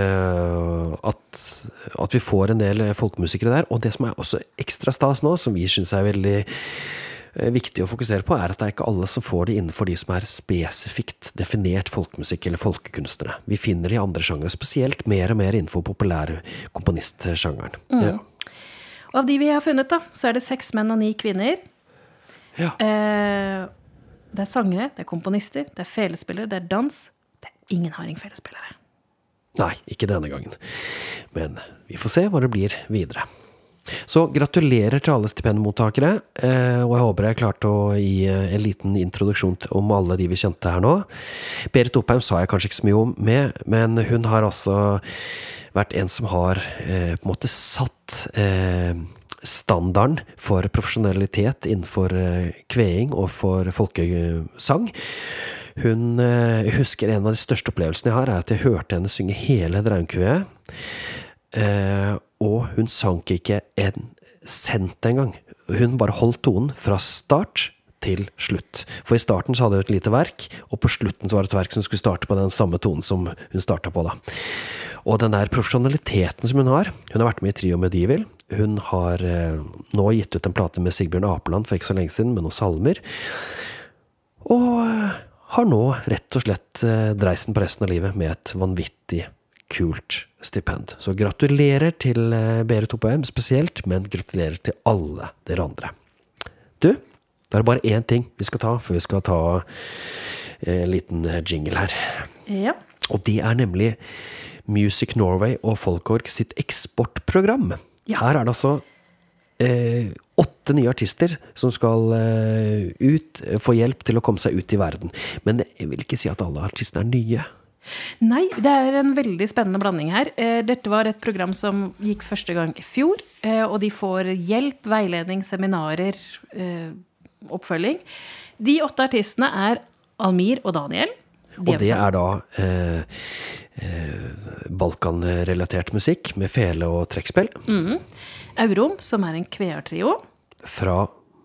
at vi får en del folkemusikere der, og det som også ekstra stas nå, som vi synes veldig viktig å fokusere på, at det ikke alle som får det innenfor de som spesifikt definert folkemusikk eller folkekunstnere. Vi finner det i andre sjangere, spesielt mer og mer innenfor populær komponistsjangeren. Ja. Og av de vi har funnet da, så det 6 menn og 9 kvinner. Ja. Det sangere, det komponister, det felespillere, det dans. Det ingen hardingfelespillere. Nei, ikke denne gangen. Men vi får se hva det blir videre. Så gratulerer til alle stipendmottakere, og jeg håper jeg klarte å gi en liten introduksjon om alle de vi kjente her nå. Berit Oppheim sa jeg kanskje ikke så mye om med, men hun har altså vært en som har på en måte satt standarden for profesjonalitet innenfor kveing og for folkesang. Hun husker en av de største opplevelsene jeg har, at jeg hørte henne synge hele Draumkveet, og hun sank ikke en cent engang. Hun bare holdt tonen fra start til slutt. For i starten så hadde hun et lite verk, og på slutten så var det et verk som skulle starte på den samme tonen som hun startet på da. Og den der profesjonaliteten som hun har vært med i Trio Medieval, hun har nå gitt ut en plate med Sigbjørn Apeland for ikke så lenge siden, med noen salmer, og har nå rett og slett dreisen på resten av livet med et vanvittig kult stipend. Så gratulerer til Berit Oppheim spesielt, men gratulerer til alle dere andre. Du, det bare én ting vi skal ta, før vi skal ta en liten jingle her. Ja. Og det nemlig Music Norway og Folkorg sitt eksportprogram. Ja. Her det altså 8 nye artister som skal få hjelp til å komme seg ut i verden. Men jeg vil ikke si at alle artistene nye. Nei, det en veldig spennende blanding her. Dette var et program som gikk første gang i fjor, og de får hjelp, veiledning, seminarer, oppfølging. De 8 artistene Almir og Daniel. Og det da Balkan-relatert musikk med fele og trekkspill. Aurom, som en kveartrio. Fra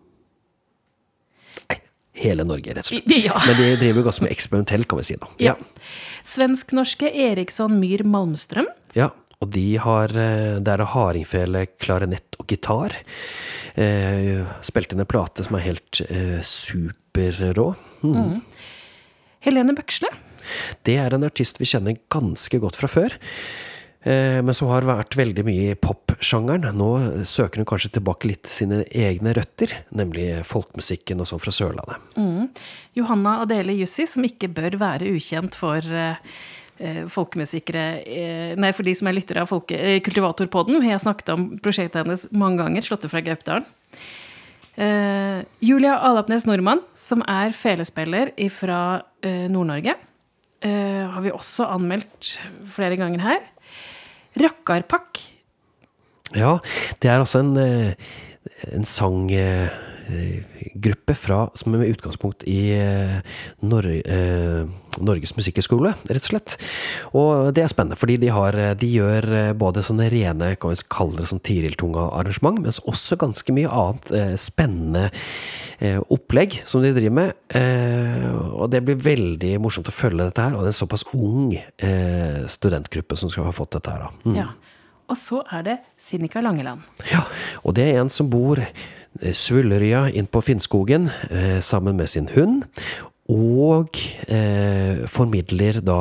hele Norge, rett og slett. Ja. Men de driver jo godt med eksperimentell, kan vi si da. Ja. Svensk-norske Eriksson Myhr Malmström. Ja, og de har, det hardingfele, klarinett og gitar. Spilte inn en plate som helt superrå. Helene Bøksle. Det en artist vi kjenner ganske godt fra før, men som har vært veldig mye i popsjangeren. Nå søker hun kanskje tilbake litt sine egne røtter, nemlig folkemusikken og sånn fra Sørlandet. Johanna Adele Jussi, som ikke bør være ukjent for folkemusikere, nei, for de som lyttere av Kultivatorpodden. Vi har snakket om prosjektet hennes mange ganger, Slottet fra Gaupdalen. Julia Alapnes Normann, som felespiller fra Nord-Norge, har vi også anmeldt flere ganger her. Rakkarpakk. Ja, det altså en sang gruppe som med utgangspunkt i Norges Musikkhøgskole, rett og slett. Og det spennende, fordi de gjør både sånne rene, kan vi kalle det sånn Tiril-tunga arrangement, men også ganske mye annet spennende opplegg som de driver med. Og det blir veldig morsomt å følge dette her, og det er en såpass ung studentgruppe som skal ha fått dette her. Da. Ja. Og så det Sinikka Langeland. Ja, og det en som bor Svullerøya inn på Finnskogen sammen med sin hund, og formidler da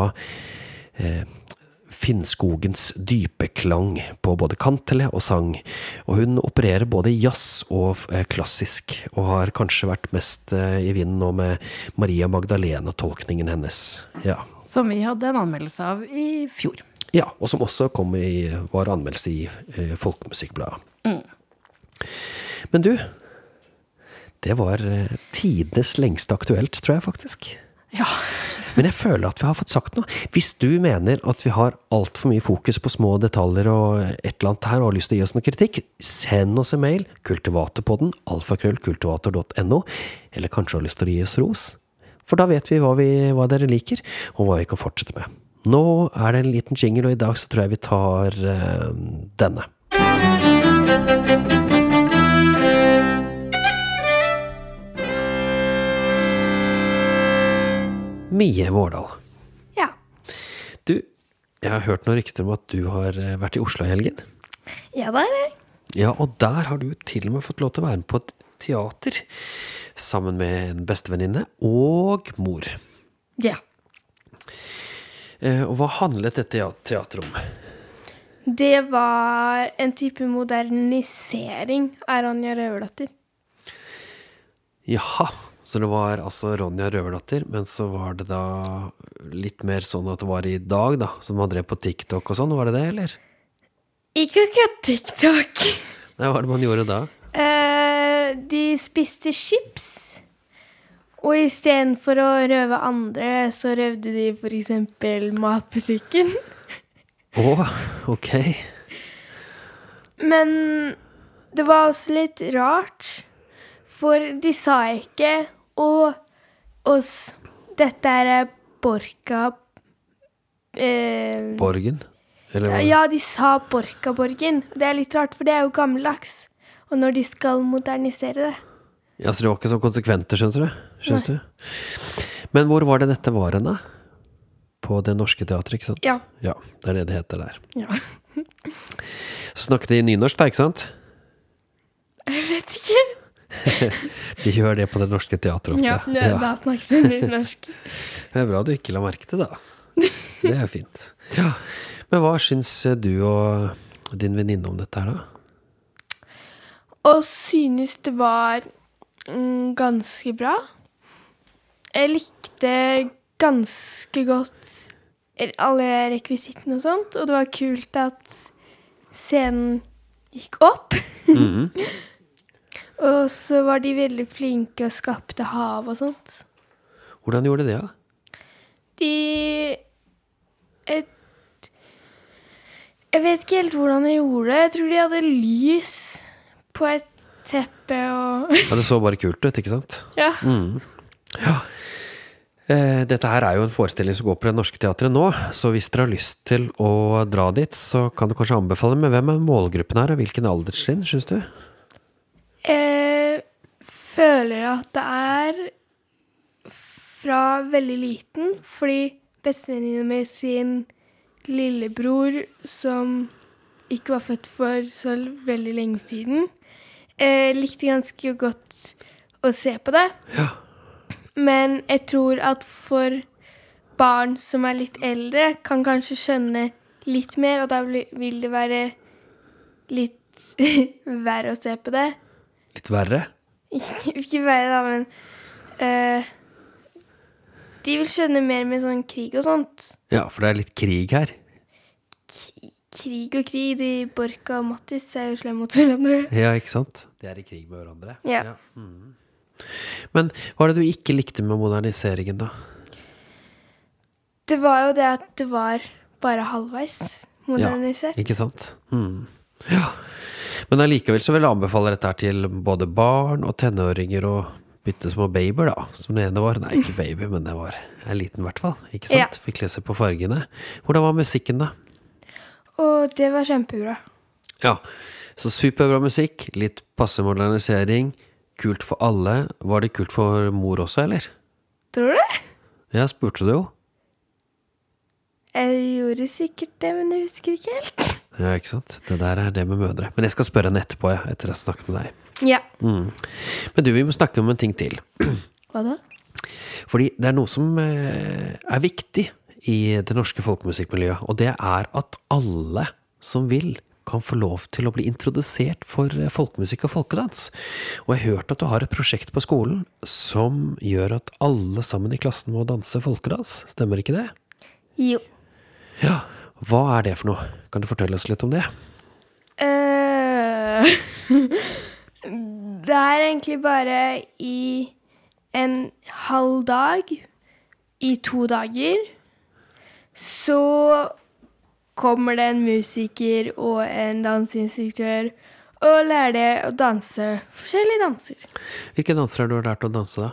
Finnskogens dype klang på både kantele og sang. Og hun opererer både jazz og klassisk, og har kanskje vært mest i vinden nå med Maria Magdalena-tolkningen hennes. Ja. Som vi hadde en anmeldelse av i fjor. Ja, og som også var anmeldelse i Folkemusikkbladet. Men du, det var tidenes lengste aktuelt, tror jeg faktisk. Ja. Men jeg føler at vi har fått sagt noe. Hvis du mener at vi har alt for mye fokus på små detaljer og et eller annet her, og har lyst til å gi oss noe kritikk, send oss en mail, kultivatorpodden, alfakrøll.kultivator.no, eller kanskje har lyst til å gi oss ros. For da vet vi hva dere liker, og hva vi kan fortsette med. Nå det en liten jingle, og i dag så tror jeg vi tar denne. Mie Vårdal. Ja. Du, jeg har hørt noen rykter om at du har vært i Oslo i helgen. Ja, det jeg. Ja, og der har du til og med fått lov til å være med på et teater, sammen med en bestevenninne og mor. Ja. Og hva handlet dette teater om? Det var en type modernisering av Ronja Røverdatter. Jaha, så det var altså Ronja Røverdatter, men så var det da litt mer sånn at det var i dag da, som man drev på TikTok og sånn, var det det, eller? Ikke akkurat TikTok. Nei, hva det man gjorde da? De spiste chips. Og i stedet for å røve andre, så røvde de for eksempel matbutikken. Ok. Men det var også litt rart, for de sa ikke, og oss, dette Borka... Borgen? Eller hva? Ja, de sa Borka-borgen. Det litt rart, for det jo gammeldags. Og når de skal modernisere det. Ja, så det var ikke så konsekvente, skjønner du? Men hvor var det dette var henne? På Det Norske Teatret, ikke sant? Ja. Ja, det det heter der. Ja. Så snakket de nynorsk da, ikke sant? Jeg vet ikke. De gjør det på Det Norske Teatret ofte. Ja, da snakket de nynorsk. Det bra du ikke la merke til da. Det fint. Ja, men hva syns du og din venninne om dette her da? Og synes det var ganske bra. Jeg likte ganske godt alle rekvisittene og sånt, og det var kult at scenen gikk opp. Og så var de veldig flinke og skapte hav og sånt. Hvordan gjorde de det da? Jeg vet ikke helt hvordan de gjorde det. Jeg tror de hadde lys på et teppe og... Ja, det så bare kult ut, ikke sant? Ja. Ja. Dette her jo en forestilling som går på Det Norske Teatret nå, så hvis dere har lyst til å dra dit, så kan du kanskje anbefale med hvem målgruppen her, og hvilken alderstrinn, synes du? Jeg føler at det fra veldig liten, fordi bestevenninne med sin lillebror, som ikke var født for så veldig lenge siden, likte ganske godt å se på det. Ja. Men jeg tror at for barn som litt eldre, kan kanskje skjønne litt mer, og da vil det være litt verre å se på det. Litt verre? Ikke verre da, men de vil skjønne mer med sånn krig og sånt. Ja, for det litt krig her. Krig og krig, de Borka og Mattis jo slemme mot hverandre. Ja, ikke sant? De i krig med hverandre. Ja. Men hva det du ikke likte med moderniseringen da? Det var jo det at det var bare halvveis modernisert. Ja, ikke sant? Ja. Men allikevel så vil jeg anbefale dette her til både barn og tenåringer og bittesmå babyer da, som det ene var. Nei, ikke baby, men det var en liten i hvert fall, ikke sant? Fikk lese på fargene. Hvordan var musikken da? Og det var kjempebra. Ja, så superbra musikk, litt passe modernisering, kult for alle. Var det kult for mor også, eller? Tror du det? Ja, spurte du jo. Jeg gjorde sikkert det, men jeg husker ikke helt. Ja, ikke sant? Det der er det med mødre. Men jeg skal spørre henne etterpå, ja, etter jeg snakket med deg. Ja. Men du, vi må snakke om en ting til. Hva da? Fordi det er noe som er viktig i det norske folkemusikkmiljøet, og det er at alle som vil kan få lov til å bli introdusert for folkemusikk og folkedans. Og jeg har hørt at du har et prosjekt på skolen som gjør at alle sammen i klassen må danse folkedans. Stemmer ikke det? Jo. Ja, hva er det for noe? Kan du fortelle oss litt om det? Det er egentlig bare i en halv dag, i 2 dager, så kommer det en musiker og en danseinstruktør og lærer det å danse forskjellige danser. Hvilke danser har du lært å danse da?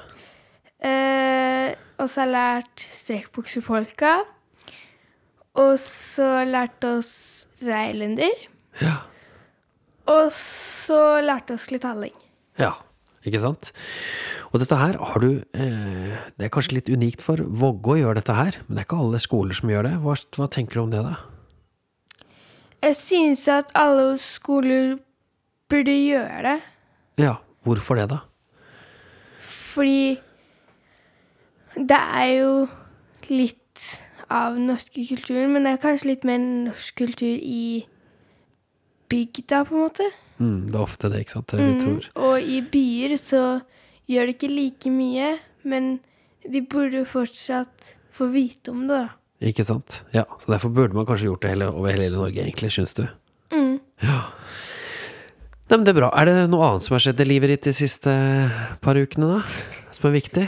Og så har jeg lært strekbuksepolka, og så lærte oss reilender, Ja. og så lærte oss litt halling. Ja, ikke sant? Og dette her har du, det er kanskje litt unikt for Vågå å gjøre dette her, men det er ikke alle skoler som gjør det. Hva tenker du om det da? Jeg synes at alle skoler burde gjøre det, Ja, hvorfor det da? fordi det er jo litt av den norske kulturen, men det er kanskje litt mer norsk kultur i bygda, på en måte. Det er ofte det, ikke sant? Det er det vi tror. Og i byer så gjør det ikke like mye, men de burde jo fortsatt få vite om det da. Ikke sant? Ja, så derfor burde man kanskje gjort det over hele Norge, egentlig, synes du? Ja. Nei, men det er bra. Er det noe annet som har skjedd i livet ditt de siste par ukene da? Som er viktig?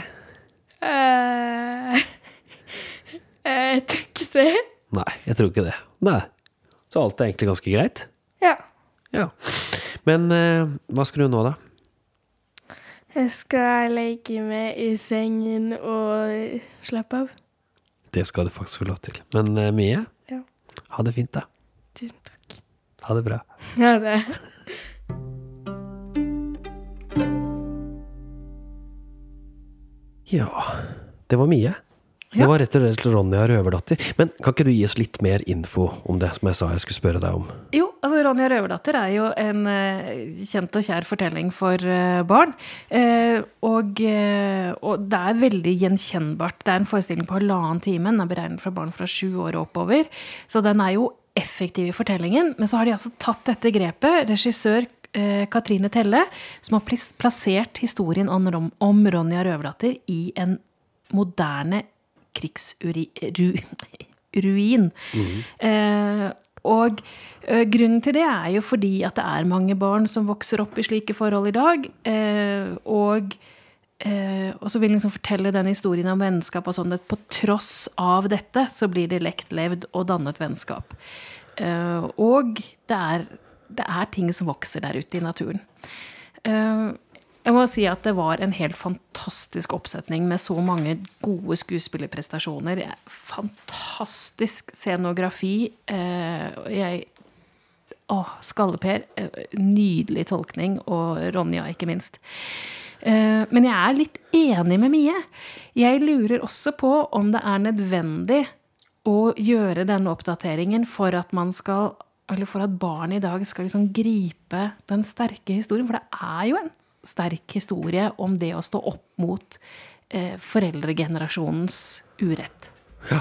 Jeg tror ikke det. Nei, jeg tror ikke det. Nei. Så alt er egentlig ganske greit? Ja. Ja. Men hva skal du nå da? Jeg skal legge meg i sengen og slappe av. Det skal du faktisk få lov til. Men Mie, Ja. ha det fint da. Tusen takk. Ha det bra. Ja, det. Ja, det var Mie. Det var rett og slett Ronja Røverdatter. Men kan ikke du gi oss litt mer info om det som jeg sa jeg skulle spørre deg om? Jo, altså Ronja Røverdatter er jo en kjent og kjær fortelling for barn. Og det er veldig gjenkjennbart. Det er en forestilling på 1,5 time. Den er beregnet for barn fra 7 år og oppover. Så den er jo effektiv i fortellingen. Men så har de altså tatt dette grepet. Regissør Katrine Telle, som har plassert historien om Ronja Røverdatter i en moderne krigsruin. Og grunnen til det er jo fordi at det er mange barn som vokser opp i slike forhold i dag, og så vil liksom fortelle den historien om vennskap og sånn, at på tross av dette så blir det lekt, levd og dannet vennskap. Og det er ting som vokser der ute i naturen. Jeg må si at det var en helt fantastisk oppsetning med så mange gode skuespillerprestasjoner. Fantastisk scenografi. Skalleper, nydelig tolkning, og Ronja ikke minst. Men jeg er litt enig med Mie. Jeg lurer også på om det er nødvendig å gjøre denne oppdateringen for at barn i dag skal liksom gripe den sterke historien, for det er jo en sterk historie om det å stå opp mot foreldregenerasjonens urett. Ja.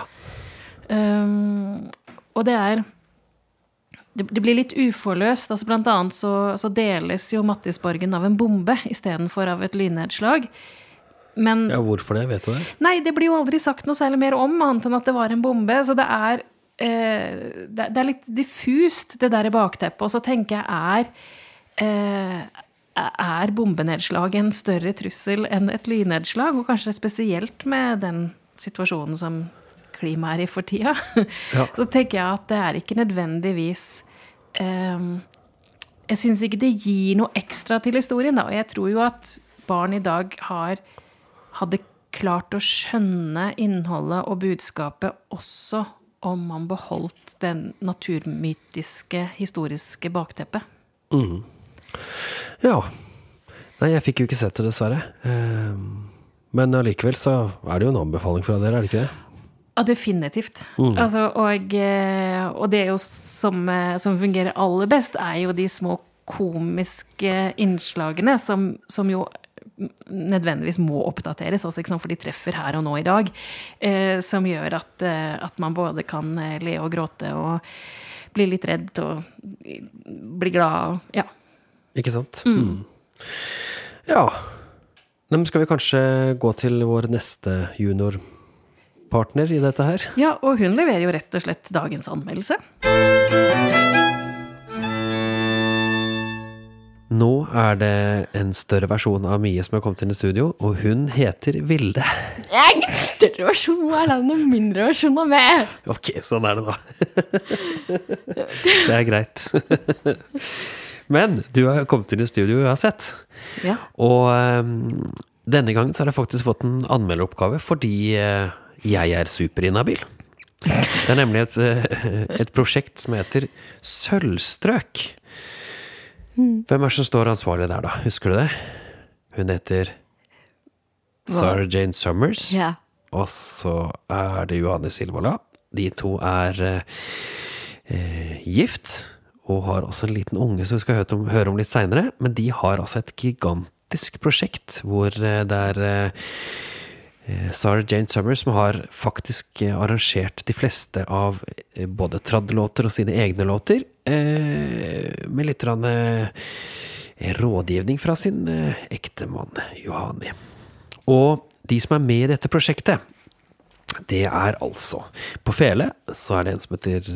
Og det blir litt uforløst. Altså blant annet så deles jo Mattisborgen av en bombe i stedet for av et lynnedslag. Men, Ja, hvorfor det? Vet du det? Nei, det blir jo aldri sagt noe særlig mer om, annet enn at det var en bombe. Så det er litt diffust, det der i bakteppet. Og så tenker jeg, er bombenedslag en større trussel enn et lynnedslag, og kanskje spesielt med den situasjonen som klimaet er i for tida, Ja. så tenker jeg at det er ikke nødvendigvis jeg synes ikke det gir noe ekstra til historien, da. Og jeg tror jo at barn I dag hadde klart å skjønne innholdet og budskapet også om man beholdt den naturmytiske, historiske bakteppet. Ja. Nei, jeg fikk jo ikke sett det dessverre. Men allikevel så det jo en anbefaling fra dere, det ikke det? Ja, definitivt. Altså, og det jo som fungerer aller best, jo de små komiske innslagene som jo nødvendigvis må oppdateres, altså, ikke sant, for de treffer her og nå I dag, som gjør at man både kan le og gråte og bli litt redd og bli glad, ja. Ikke sant? Ja. Men skal vi kanskje gå til vår neste juniorpartner I dette her? Ja, og hun leverer jo rett og slett dagens anmeldelse. Nå det en større versjon av Mie som har kommet inn I studio, og hun heter Vilde. En større versjon, det noen mindre versjon av meg? Ok, sånn det da. Det greit. Men du har kommet inn I studio uansett. Ja. Og denne gangen så har jeg faktisk fått en anmelderoppgave fordi jeg superinhabil. Det nemlig et prosjekt som heter Sølvstrøk. Hvem som står ansvarlig der da? Husker du det? Hun heter Sarah Jane Summers. Ja. Og så det Johanne Silvola. De to gift og har også en liten unge som vi skal høre om litt senere. Men de har altså et gigantisk prosjekt hvor det Sarah Jane Summers som har faktisk arrangert de fleste av både traddelåter og sine egne låter med litt rådgivning fra sin ektemann Johanni. Og de som med I dette prosjektet, det altså på Fele, så det en som heter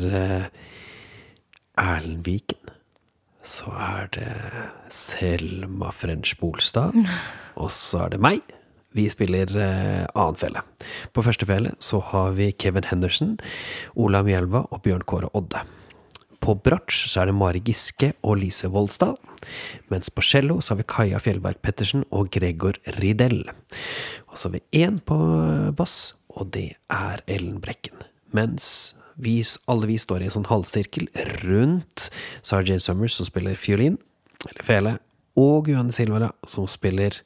Erlend Viken, så det Selma French Bolstad, og så det meg. Vi spiller annen fele. På første fele så har vi Kevin Henderson, Ola Mjelva og Bjørn Kåre Odde. På bratsj så det Mari Giske og Lise Voldsdal, mens på cello så har vi Kaja Fjellberg Pettersen og Gregor Ridell. Og så har vi en på bass, og det Ellen Brekken. Mens alle vi står I en sånn halvsirkel rundt Sarah Jane Summers som spiller fiolin, eller fele, og Johanne Silvera som spiller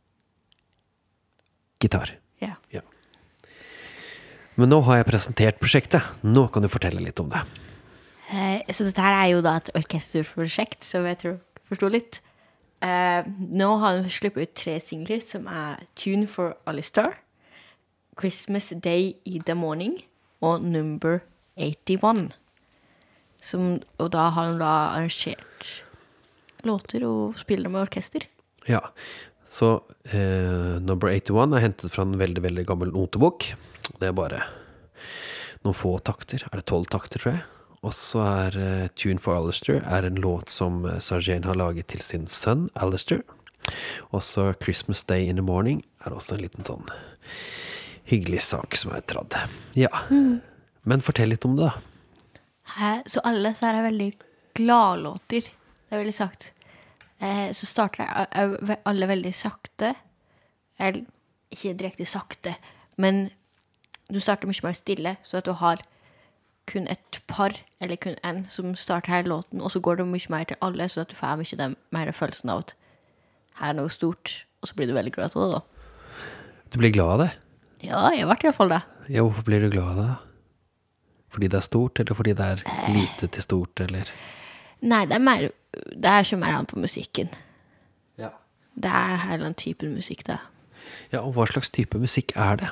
gitar. Ja. Ja. Men nå har jeg presentert prosjektet. Nå kan du fortelle litt om det. Så dette her jo da et orkesterprosjekt, som jeg tror forstår litt. Nå har de sluppet ut 3 singler, som Tune for Alistair, Christmas Day in the Morning, og Number 81. Og da har de da arrangert låter og spiller med orkester. Ja, så Number 81 hentet fra en veldig, veldig gammel notebok. Det bare noen få takter. Det 12 takter, tror jeg? Og så Tune for Alistair en låt som Sarah Jane har laget til sin sønn, Alistair. Og så Christmas Day in the Morning også en liten sånn hyggelig sak som tradd. Ja, men fortell litt om det da. Så alle så det veldig gladlåter. Det veldig sagt. Så starter alle veldig sakte. Eller ikke direkte sakte, men du starter mye mer stille, så at du har kun et par, eller kun en som starter her låten, og så går det mye mer til alle, så at du får mye mer følelsen av at her noe stort, og så blir du veldig glad av det da. Du blir glad av det? Ja, jeg ble I hvert fall det. Ja, hvorfor blir du glad av det? Fordi det stort, eller fordi det lite til stort, eller? Nei, det mer, det ikke mer an på musikken. Ja. Det hele en type musikk, det. Ja, og hva slags type musikk det?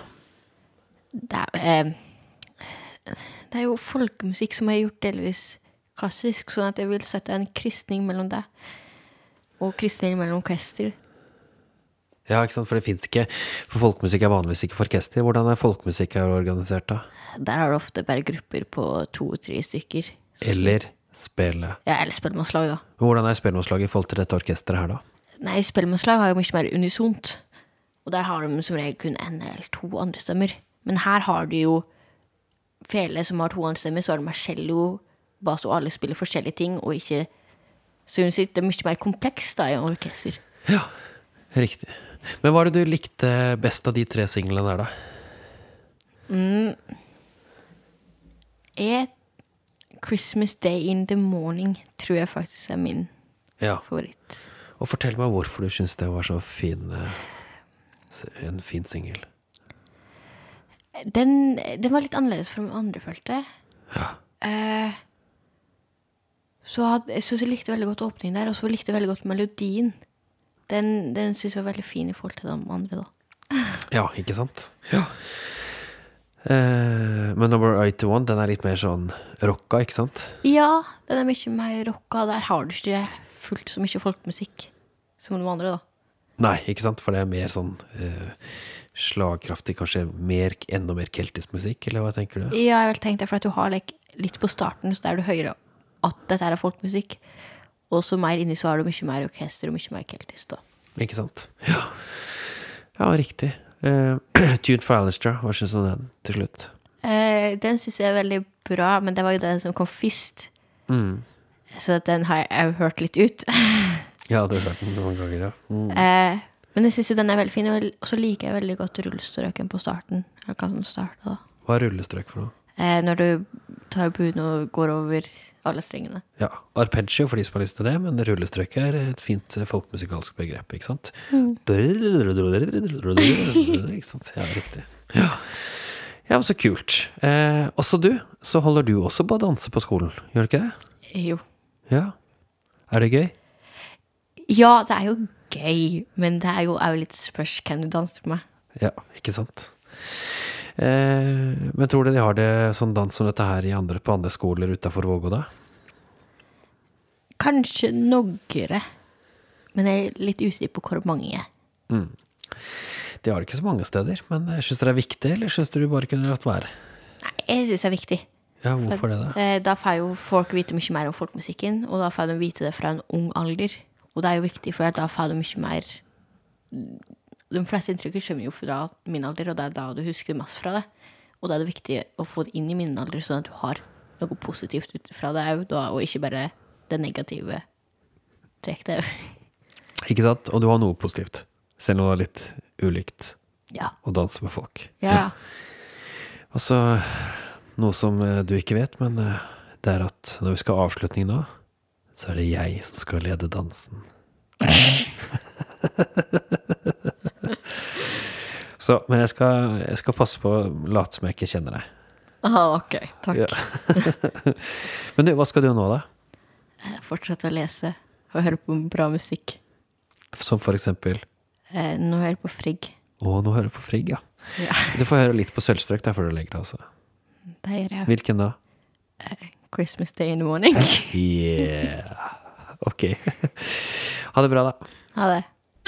Det jo folkemusikk som gjort delvis klassisk, sånn at jeg vil sette en kristning mellom det og kristning mellom orkester. Ja, ikke sant, for det finnes ikke, for folkemusikk vanligvis ikke for orkester. Hvordan folkemusikk organisert da? Der det ofte bare grupper på 2-3 stykker. Eller spille? Ja, eller spillemannslag, ja. Hvordan spillemannslag I forhold til dette orkestret her da? Nei, spillemannslag har jo mye mer unisont, og der har de som regel kun en eller 2 andre stemmer. Men her har de jo fele som har 2 andre stemmer, så det med cello, bass, og alle spiller forskjellige ting, og ikke Så hun sitter mye mer kompleks da i en orkester. Ja, riktig. Men hva er det du likte best av de 3 singlene der da? Christmas Day in the Morning tror jeg faktisk er min favoritt. Og fortell meg hvorfor du synes det var så en fin single. Den var litt annerledes for de andre, følte jeg. Ja. Så jeg likte veldig godt åpningen der, og så likte jeg veldig godt melodien. Den synes jeg var veldig fin i forhold til de andre da. Ja, ikke sant? Ja. Men Number 81, den er litt mer sånn rocka, ikke sant? Ja, den er mye mer rocka. Der har du ikke fullt så mye folkmusikk som de andre da. Nei, ikke sant? For det er mer sånn slagkraftig, kanskje enda mer keltisk musikk, eller hva tenker du? Ja, jeg vil tenke det, for at du har litt på starten, så der du hører at dette er folkmusikk, og så mer inni så har du mye mer orkester og mye mer keltisk da. Ikke sant? Ja, riktig. Tune for Alistair, hva synes du om den til slutt? Den synes jeg er veldig bra, men det var jo den som kom først. Så den har jeg hørt litt ut. Ja, du har hørt den noen ganger, ja. Men jeg synes jo den er veldig fin, og så liker jeg veldig godt rullestrøken på starten. Eller hva som starter da. Hva er rullestrøk for noe? Når du tar buen og går over alle strengene. Ja, arpeggio for de som har lyst til det, men rullestrøk er et fint folkmusikalsk begrep, ikke sant? Ikke sant? Ja, riktig. Ja, så kult. Også du, så holder du også på å danse på skolen, gjør du ikke det? Jo. Ja. Er det gøy? Ja, det er jo gøy, men det er jo litt spørs hvem du danser med. Ja, ikke sant? Men tror du de har det sånn dans som dette her på andre skoler utenfor Vågå da? Kanskje noe, men jeg er litt usikker på hvor mange. De har det ikke så mange steder, men synes du det er viktig, eller synes du bare kunne latt være? Nei, jeg synes det er viktig. Ja, hvorfor det da? Da får jo folk vite mye mer om folkmusikken, og da får de vite det fra en ung alder. Og det er jo viktig, for da får du mye mer. De fleste inntrykker kommer jo fra min alder, og det er da du husker mest fra det. Og da er det viktig å få det inn i min alder, sånn at du har noe positivt ut fra det, og ikke bare det negative trekk det. Ikke sant? Og du har noe positivt, selv om det er litt ulikt å danse med folk. Ja. Og så noe som du ikke vet, men det er at når vi skal ha avslutning nå, så er det jeg som skal lede dansen. Så, men jeg skal passe på å late som jeg ikke kjenner deg. Aha, ok, takk. Ja. Men du, hva skal du nå da? Fortsette å lese og høre på bra musikk. Som for eksempel? Nå hører jeg på Frigg. Nå hører jeg på Frigg, ja. Du får høre litt på Sølvstrøk der før du legger deg også. Det gjør jeg. Hvilken da? Christmas Day in the Morning. Yeah. Ok. Ha det bra da. Ha det.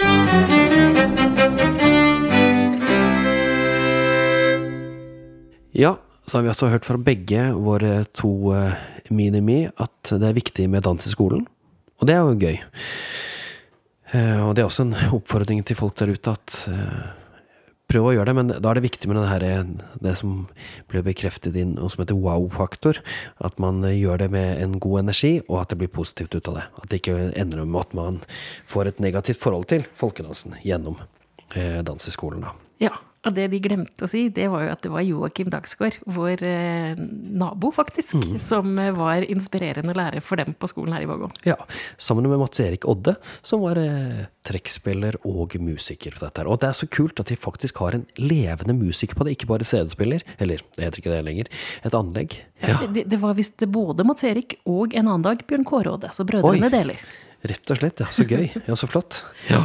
Ja, så har vi også hørt fra begge våre 2 minimi at det er viktig med dans i skolen. Og det er jo gøy. Og det er også en oppfordring til folk der ute at prøv å gjøre det, men da er det viktig med det som ble bekreftet inn, og som heter wow-faktor, at man gjør det med en god energi, og at det blir positivt ut av det. At det ikke ender med at man får et negativt forhold til folkedansen gjennom dans i skolen da. Ja, og det de glemte å si, det var jo at det var Joakim Dagsgaard, vår nabo faktisk, som var inspirerende lærer for dem på skolen her i Vågå. Ja, sammen med Mats Erik Odde, som var trekkspiller og musiker på dette her. Og det er så kult at de faktisk har en levende musiker på det, ikke bare CD-spiller, eller det heter ikke det lenger, et anlegg. Ja. Det var visst både Mats Erik og en annen dag Bjørn Kåråde, så brødrene deler. Rett og slett, ja, så gøy, ja, så flott. Ja.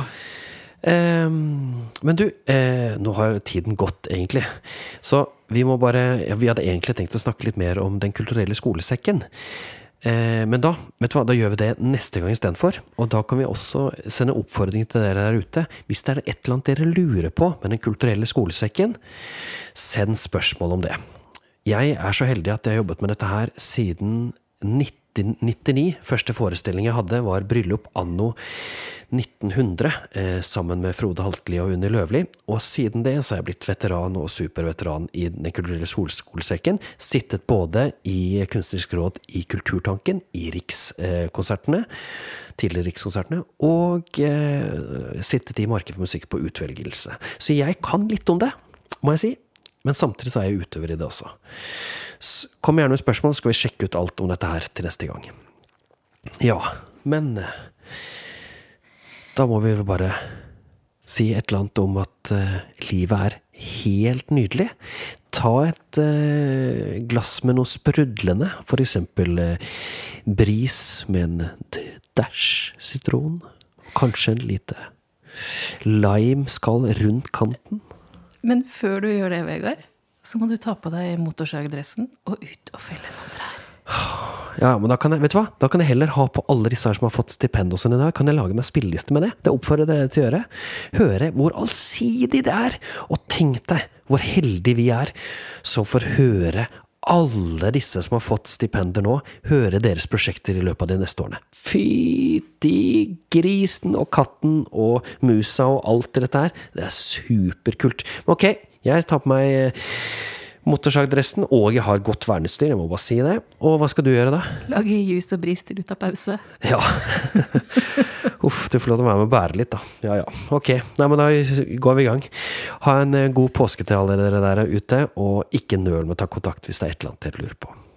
Men du, nå har jo tiden gått egentlig, så vi hadde egentlig tenkt å snakke litt mer om den kulturelle skolesekken, men da, vet du hva, da gjør vi det neste gang i stedet for, og da kan vi også sende oppfordring til dere der ute. Hvis det er et eller annet dere lurer på med den kulturelle skolesekken, send spørsmål om det. Jeg er så heldig at jeg har jobbet med dette her siden 1999. Første forestilling jeg hadde var Bryllup anno 1900, sammen med Frode Haltli og Unni Løvli. Og siden det så har jeg blitt veteran og superveteran i Den kulturelle solskolesekken. Sittet både i Kunstnerisk råd i Kulturtanken, i Rikskonsertene, tidligere Rikskonsertene, og sittet i Marked for musikk på utvelgelse. Så jeg kan litt om det, må jeg si. Men samtidig så er jeg utøver i det også. Kom gjerne med spørsmål, så skal vi sjekke ut alt om dette her til neste gang. Ja, men da må vi vel bare si et eller annet om at livet er helt nydelig. Ta et glass med noe sprudlende, for eksempel bris med en dash sitron, kanskje en lite lime skal rundt kanten. Men før du gjør det, Vegard, så må du ta på deg motorsagdressen og ut og felle noen trær. Ja, men da kan jeg, vet du hva? Da kan jeg heller ha på alle disse her som har fått stipend og sånn i dag, kan jeg lage meg spilleliste med det. Det oppfordrer dere til å gjøre. Høre hvor allsidig det er, og tenk deg hvor heldige vi er, så får høre alle disse som har fått stipender nå, høre deres prosjekter i løpet av de neste årene. Fytti grisen og katten og musa og alt dette her, det er superkult. Ok, jeg tar på meg motorsagdressen, og jeg har godt verneutstyr, jeg må bare si det. Og hva skal du gjøre da? Lage jus og bris til ut av pause. Ja. Uff, du får lov til å være med og bære litt da. Ja, ja. Ok, nei, men da går vi i gang. Ha en god påske til alle dere der ute, og ikke nøl med å ta kontakt hvis det er et eller annet jeg lurer på.